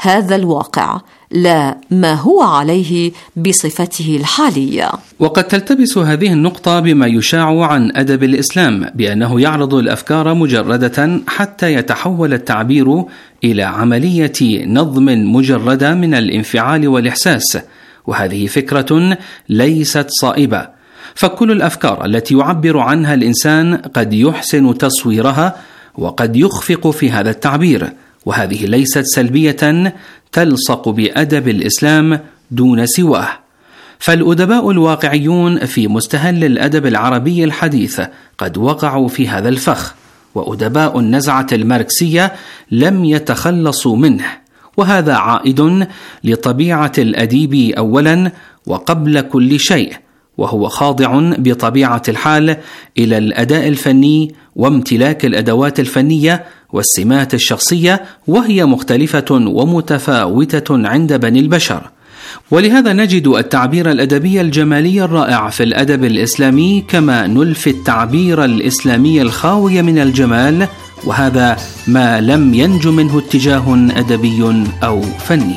هذا الواقع لا ما هو عليه بصفته الحالية. وقد تلتبس هذه النقطة بما يشاع عن أدب الإسلام بأنه يعرض الأفكار مجردة حتى يتحول التعبير إلى عملية نظم مجردة من الانفعال والإحساس، وهذه فكرة ليست صائبة، فكل الأفكار التي يعبر عنها الإنسان قد يحسن تصويرها وقد يخفق في هذا التعبير، وهذه ليست سلبية تلصق بأدب الإسلام دون سواه. فالأدباء الواقعيون في مستهل الأدب العربي الحديث قد وقعوا في هذا الفخ، وأدباء النزعة الماركسية لم يتخلصوا منه، وهذا عائد لطبيعة الأديب أولا وقبل كل شيء، وهو خاضع بطبيعة الحال إلى الأداء الفني وامتلاك الأدوات الفنية والسمات الشخصية، وهي مختلفة ومتفاوتة عند بني البشر. ولهذا نجد التعبير الأدبي الجمالي الرائع في الأدب الإسلامي، كما نلفي التعبير الإسلامي الخاوي من الجمال، وهذا ما لم ينج منه اتجاه أدبي أو فني.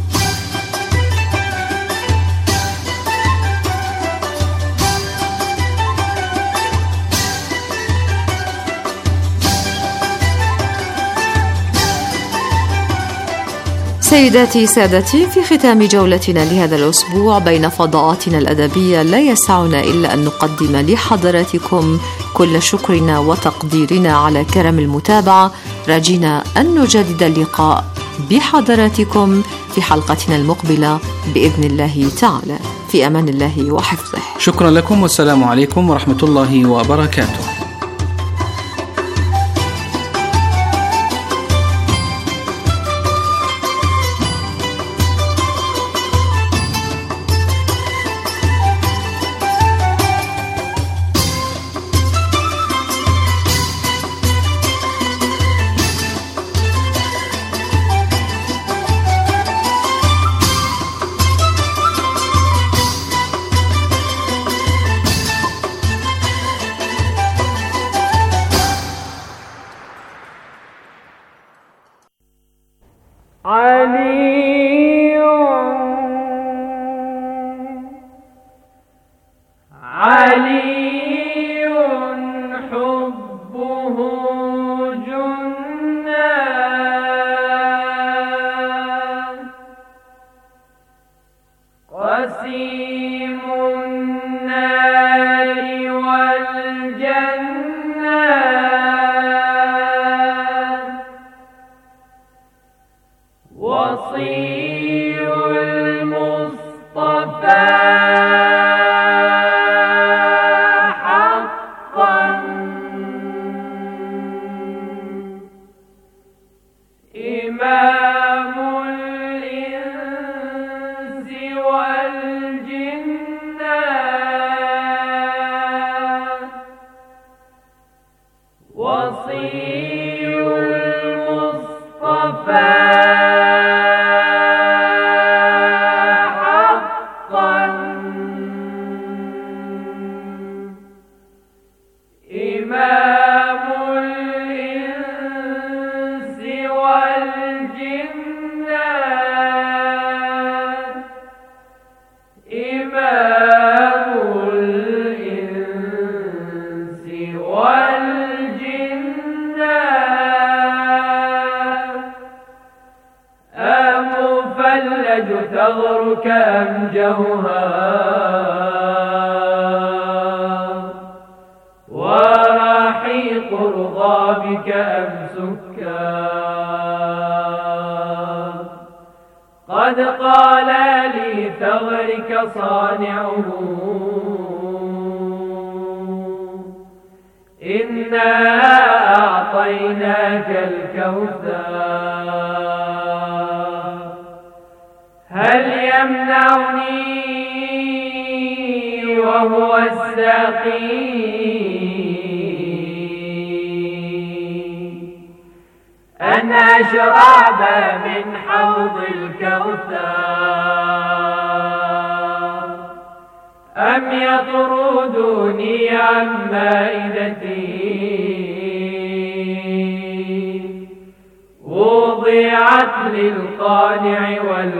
سيداتي سادتي، في ختام جولتنا لهذا الأسبوع بين فضاءاتنا الأدبية لا يسعنا إلا أن نقدم لحضراتكم كل شكرنا وتقديرنا على كرم المتابعة، راجينا أن نجدد اللقاء بحضراتكم في حلقتنا المقبلة بإذن الله تعالى. في أمان الله وحفظه. شكرا لكم والسلام عليكم ورحمة الله وبركاته. علي علي حبه جنة قسيم النار والجنة وصي المصطفى حقا إمام الإنس والجنة وصي المصطفى ثغرك أم جوهر ورحيق رضابك أم سكر قد قال لي ثغرك صانعه إنا أعطيناك الكوثر هل يمنعني وهو الساقي أن أشرب من حوض الكوثر أم يطردني عن مائدتي وضيعت للقانع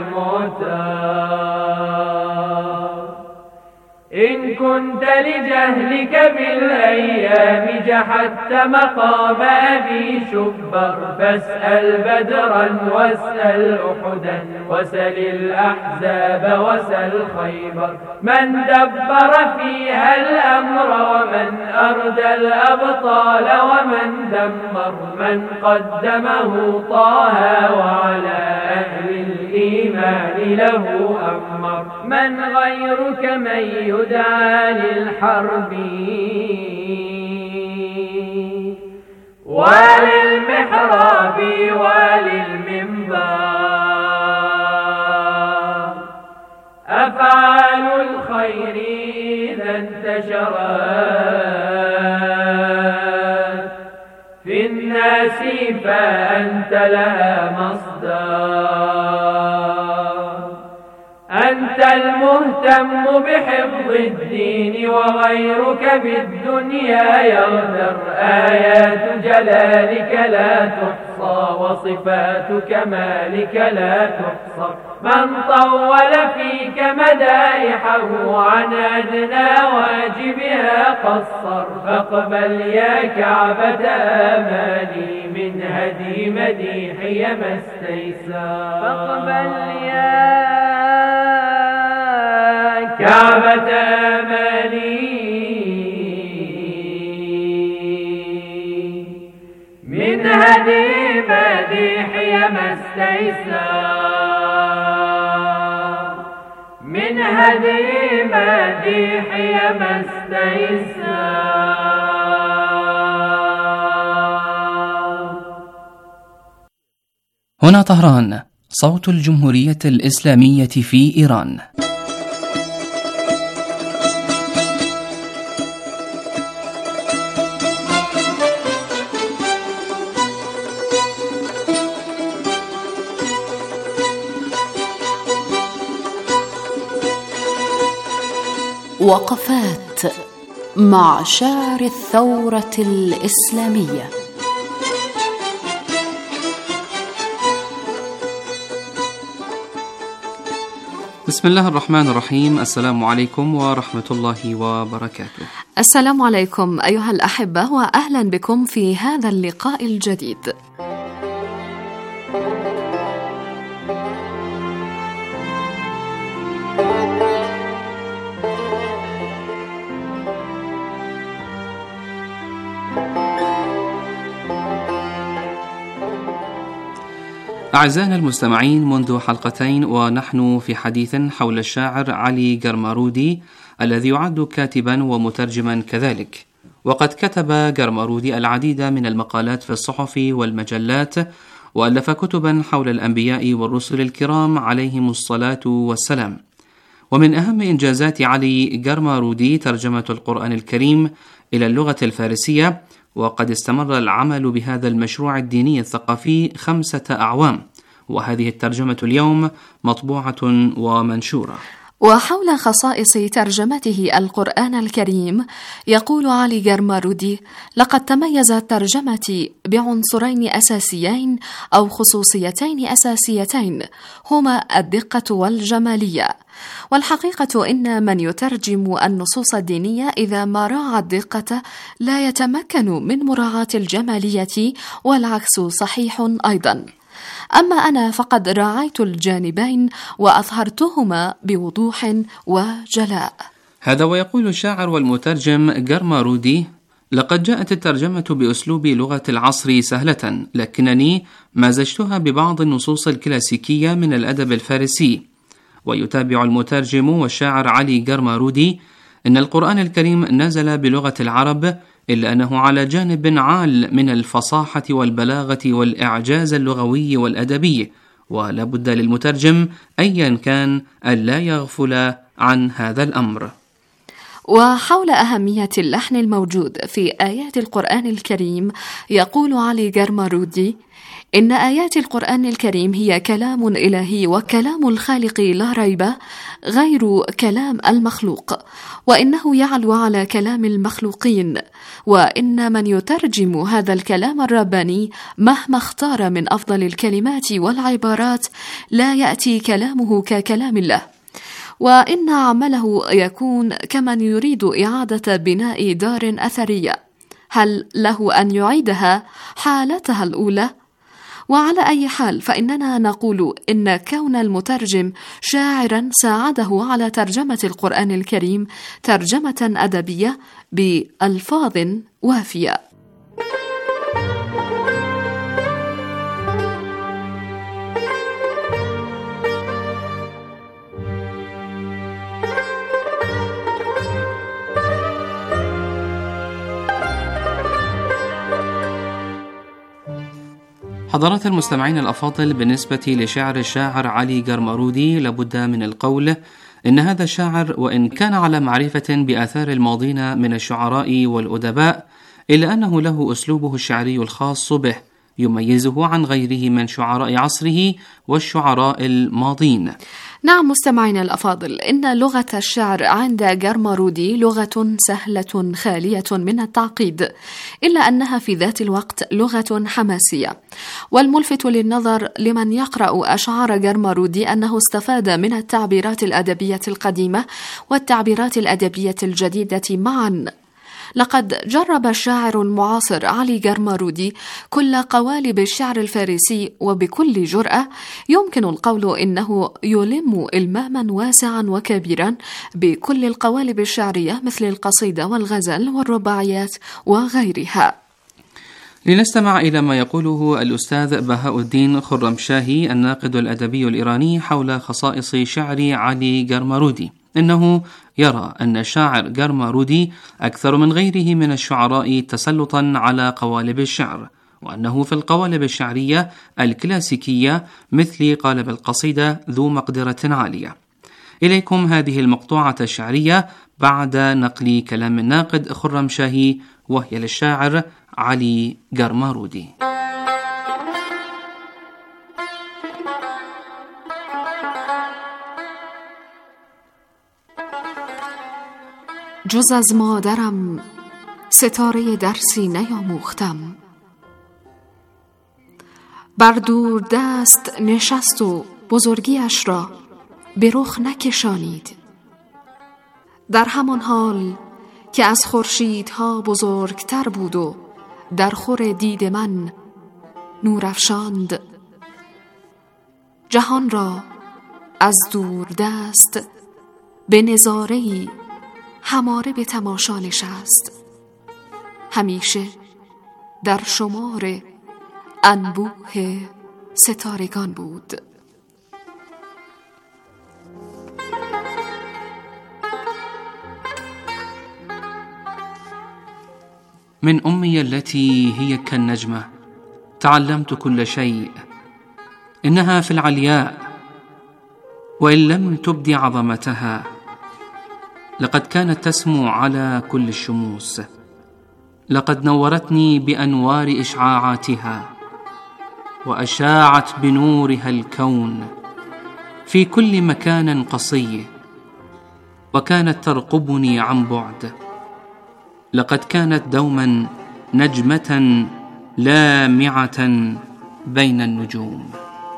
والمعتار. إن كنت لجهلك بالأيام جحدت مقام أبي شبر، فاسأل بدرا واسأل أحدا وسل الأحزاب وسل خيبر، من دبر فيها الأمر ومن أردى الأبطال ومن دمر، من قدمه طه وعلى أهل الإيمان له أمر، من غيرك من يدعى للحرب وللمحراب وللمنبر، أفعال الخير إذا انتشرت في الناس فأنت لها مصدر، أنت المهتم بحفظ الدين وغيرك بالدنيا يغدر، آيات جلالك لا تحصى وصفات كمالك لا تحصى، من طول فيك مدائحه عن أدنى واجبها قصر، فاقبل يا كعبة آمالي من هدي مديحي ما استيسر، فاقبل يا كعبة آمالي من هدي مديحي ما استيسر، من هدي مديحي ما استيسر. هنا طهران، صوت الجمهورية الإسلامية في إيران. وقفات مع شاعر الثورة الإسلامية. بسم الله الرحمن الرحيم. السلام عليكم ورحمة الله وبركاته. السلام عليكم أيها الأحبة، وأهلا بكم في هذا اللقاء الجديد. أعزائنا المستمعين، منذ حلقتين ونحن في حديث حول الشاعر علي جرمارودي الذي يعد كاتبا ومترجما كذلك، وقد كتب جرمارودي العديد من المقالات في الصحف والمجلات، وألف كتبا حول الأنبياء والرسل الكرام عليهم الصلاة والسلام. ومن أهم إنجازات علي جرمارودي ترجمة القرآن الكريم إلى اللغة الفارسية، وقد استمر العمل بهذا المشروع الديني الثقافي خمسة أعوام، وهذه الترجمة اليوم مطبوعة ومنشورة. وحول خصائص ترجمته القرآن الكريم يقول علي جرمارودي: لقد تميزت ترجمتي بعنصرين أساسيين أو خصوصيتين أساسيتين، هما الدقة والجمالية. والحقيقة إن من يترجم النصوص الدينية إذا ما راعى الدقة لا يتمكن من مراعاة الجمالية، والعكس صحيح أيضا. أما أنا فقد راعيت الجانبين وأظهرتهما بوضوح وجلاء. هذا ويقول الشاعر والمترجم جرمارودي: لقد جاءت الترجمة بأسلوب لغة العصر سهلة، لكنني مازجتها ببعض النصوص الكلاسيكية من الأدب الفارسي. ويتابع المترجم والشاعر علي جرمارودي: إن القرآن الكريم نزل بلغة العرب، إلا أنه على جانب عال من الفصاحة والبلاغة والإعجاز اللغوي والأدبي، ولا بد للمترجم أيا كان ألا يغفل عن هذا الأمر. وحول أهمية اللحن الموجود في آيات القرآن الكريم يقول علي جرمارودي: إن آيات القرآن الكريم هي كلام إلهي وكلام الخالق لا ريب غير كلام المخلوق، وإنه يعلو على كلام المخلوقين، وإن من يترجم هذا الكلام الرباني مهما اختار من أفضل الكلمات والعبارات لا يأتي كلامه ككلام الله، وإن عمله يكون كمن يريد إعادة بناء دار أثرية، هل له أن يعيدها حالتها الأولى؟ وعلى أي حال فإننا نقول إن كون المترجم شاعرا ساعده على ترجمة القرآن الكريم ترجمة أدبية بألفاظ وافية. حضرات المستمعين الأفاضل، بالنسبة لشعر الشاعر علي جرمارودي لابد من القول إن هذا الشاعر وإن كان على معرفة بآثار الماضين من الشعراء والأدباء، إلا أنه له أسلوبه الشعري الخاص به يميزه عن غيره من شعراء عصره والشعراء الماضين. نعم مستمعين الأفاضل، إن لغة الشعر عند جرمارودي لغة سهلة خالية من التعقيد، إلا أنها في ذات الوقت لغة حماسية. والملفت للنظر لمن يقرأ أشعار جرمارودي أنه استفاد من التعبيرات الأدبية القديمة والتعبيرات الأدبية الجديدة معا. لقد جرب الشاعر المعاصر علي جرمارودي كل قوالب الشعر الفارسي، وبكل جرأة يمكن القول إنه يلم إلماما واسعا وكبيرا بكل القوالب الشعرية مثل القصيدة والغزل والرباعيات وغيرها. لنستمع إلى ما يقوله الأستاذ بهاء الدين خرمشاهي الناقد الأدبي الإيراني حول خصائص شعر علي جرمارودي. إنه يرى أن الشاعر جرمارودي أكثر من غيره من الشعراء تسلطا على قوالب الشعر، وأنه في القوالب الشعرية الكلاسيكية مثل قالب القصيدة ذو مقدرة عالية. إليكم هذه المقطوعة الشعرية بعد نقل كلام الناقد خرمشاهي، وهي للشاعر علي جرمارودي. جز از مادرم ستاره درسی نیاموختم، بر دور دست نشست و بزرگیش را به رخ نکشانید، در همان حال که از خورشیدها بزرگتر بود و در خور دید من نور افشاند. جهان را از دور دست به نظاره‌ای هماره به تماشا نشست، همیشه در شمار انبوه ستارگان بود. من أمي التي هي كالنجمة تعلمت كل شيء، إنها في العلياء وإن لم تبدي عظمتها، لقد كانت تسمو على كل الشموس، لقد نورتني بأنوار إشعاعاتها وأشاعت بنورها الكون في كل مكان قصي، وكانت ترقبني عن بعد، لقد كانت دوما نجمة لامعة بين النجوم.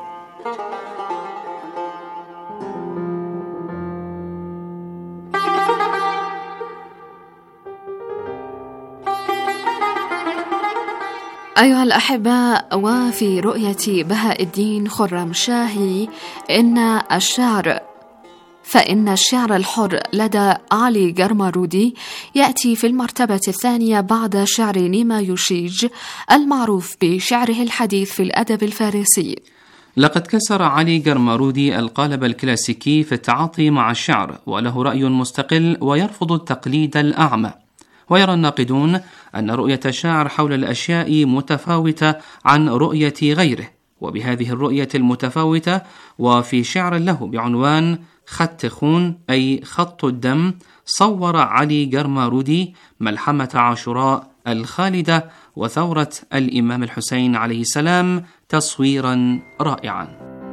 أيها الأحباء، وفي رؤية بهاء الدين خرمشاهي إن الشعر فإن الشعر الحر لدى علي جرمارودي يأتي في المرتبة الثانية بعد شعر نيما يوشيج المعروف بشعره الحديث في الأدب الفارسي. لقد كسر علي جرمارودي القالب الكلاسيكي في التعاطي مع الشعر، وله رأي مستقل ويرفض التقليد الأعمى. ويرى الناقدون أن رؤية الشاعر حول الأشياء متفاوتة عن رؤية غيره، وبهذه الرؤية المتفاوتة وفي شعر له بعنوان خط خون أي خط الدم، صور علي جرمارودي ملحمة عاشوراء الخالدة وثورة الإمام الحسين عليه السلام تصويرا رائعا.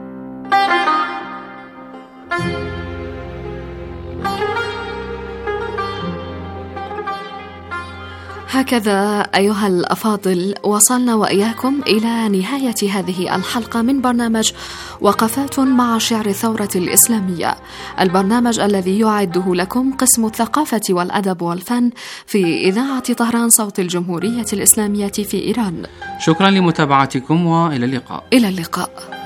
هكذا أيها الأفاضل وصلنا وإياكم إلى نهاية هذه الحلقة من برنامج وقفات مع شعر الثورة الإسلامية، البرنامج الذي يعده لكم قسم الثقافة والأدب والفن في إذاعة طهران صوت الجمهورية الإسلامية في إيران. شكرا لمتابعتكم وإلى اللقاء. إلى اللقاء.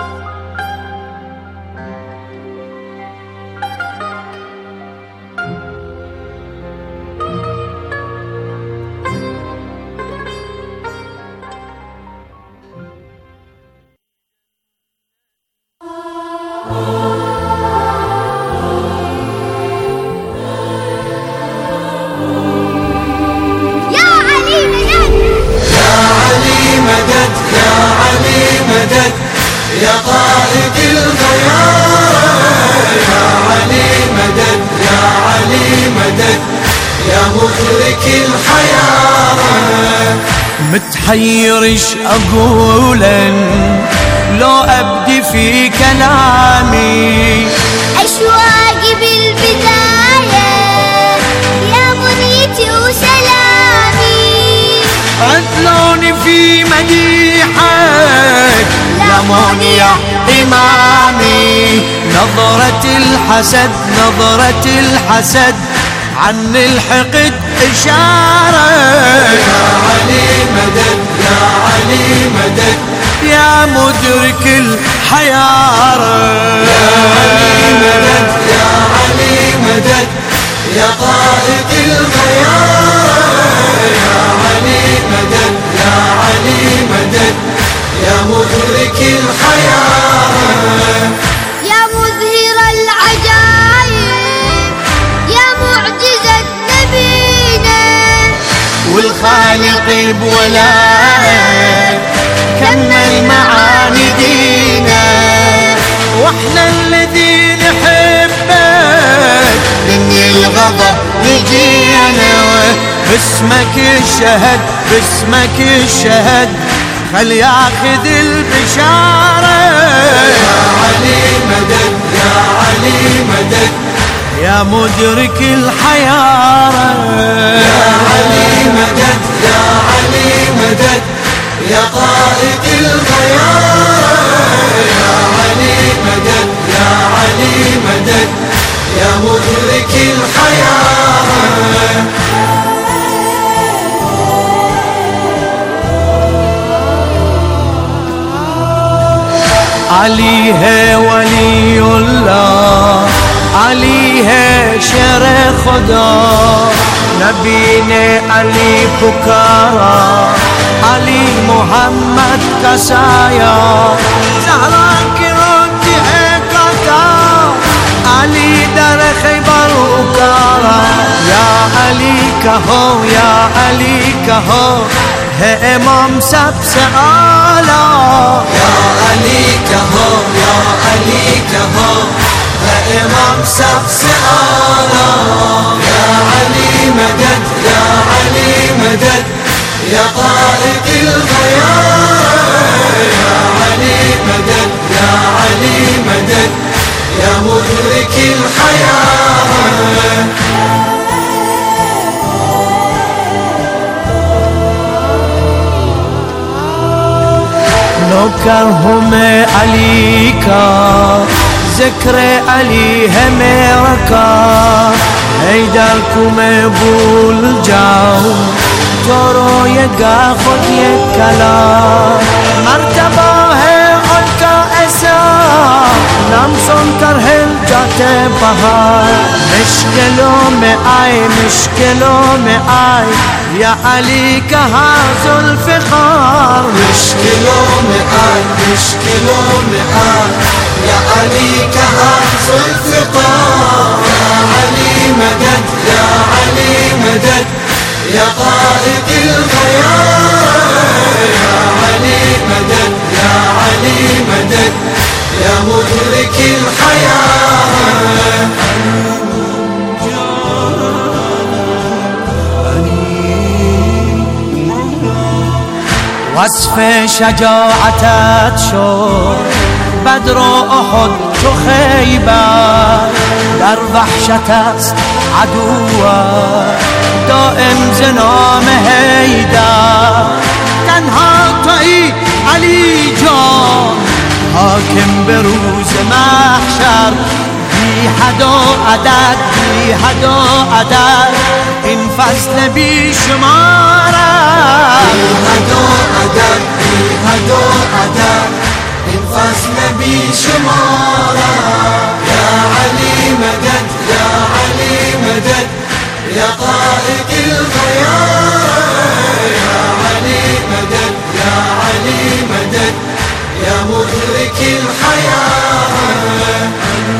يا قائد الخيار يا علي مدد، يا علي مدد، يا مدرك الحياة. متحير ايش اقولا لو ابدي في كلامي، اشواقي بالبداية يا بنيتي وسلامي، عدلوني في مديحك لموني يا إمامي، نظرة الحسد نظرة الحسد عن الحقد إشارة. يا علي مدد، يا علي مدد، يا مدرك الحيارة. يا علي مدد، يا علي مدد، يا قائد الخيار. يا علي مدد، يا علي مدد، يا مدرك الحياة. يا مظهر العجائب، يا معجزة نبينا، والخالق بولائك كمل معاني دينا. واحنا الذي نحبك من الغضب نجينا، باسمك الشهد باسمك الشهد خل ياخذ البشارة. يا علي مدد، يا علي مدد، يا مدرك الحيارة. يا علي مدد، يا علي مدد، يا قائد الخيار. يا علي مدد، يا علي مدد، يا مدرك الحياة. علي ہے ولی اللہ، علی ہے شر خدا، نبی نے علی پکارا، علی محمد کا سایہ، زہرا کی روتی ہے کاتا، علی در خیبر اکارا. یا علی کہو، یا علی کہو، ہے امام سب سے اعلیٰ. یا علی کہو، یا علی کہو، ہے امام سب سے اعلیٰ. یا علی مدد، یا علی مدد، یا قائد الخيار. یا علی مدد، یا علی مدد، یا مدرك الحياة. نوکر ہوں میں علی کا، ذکر علی ہے میرا کا، حیدر کو میں بھول جاؤں تو روئے گا خود یہ کلام. مرتبہ ہے ان کا ایسا، نام سن کر ہل جاتے بہار. مشکلوں میں آئے، مشکلوں میں آئے، یا علی کہاں ذوالفقار. مشکلوں میں آئے، مشکلوں میں آئے، یا علی کہاں ذوالفقار. یا علی مدد، یا علی مدد، یا قائد الخيار. یا علی مدد، یا علی مدد، یا مدرك الحياة. وصف شجاعتت شد بدر و احد تو خیبر، در وحشت است عدوت دائم ز نام حیدر. تنها تویی علی جان حاکم به روز محشر، بی حد و عدد بی حد و عدد این فضل بی شمار است. بی حد و عدد بی حد و عدد این فضل بی شمار است. یا علی مدد یا علی مدد یا قائد الخيار، يا علي مدد يا علي مدد يا مدرك الحياة.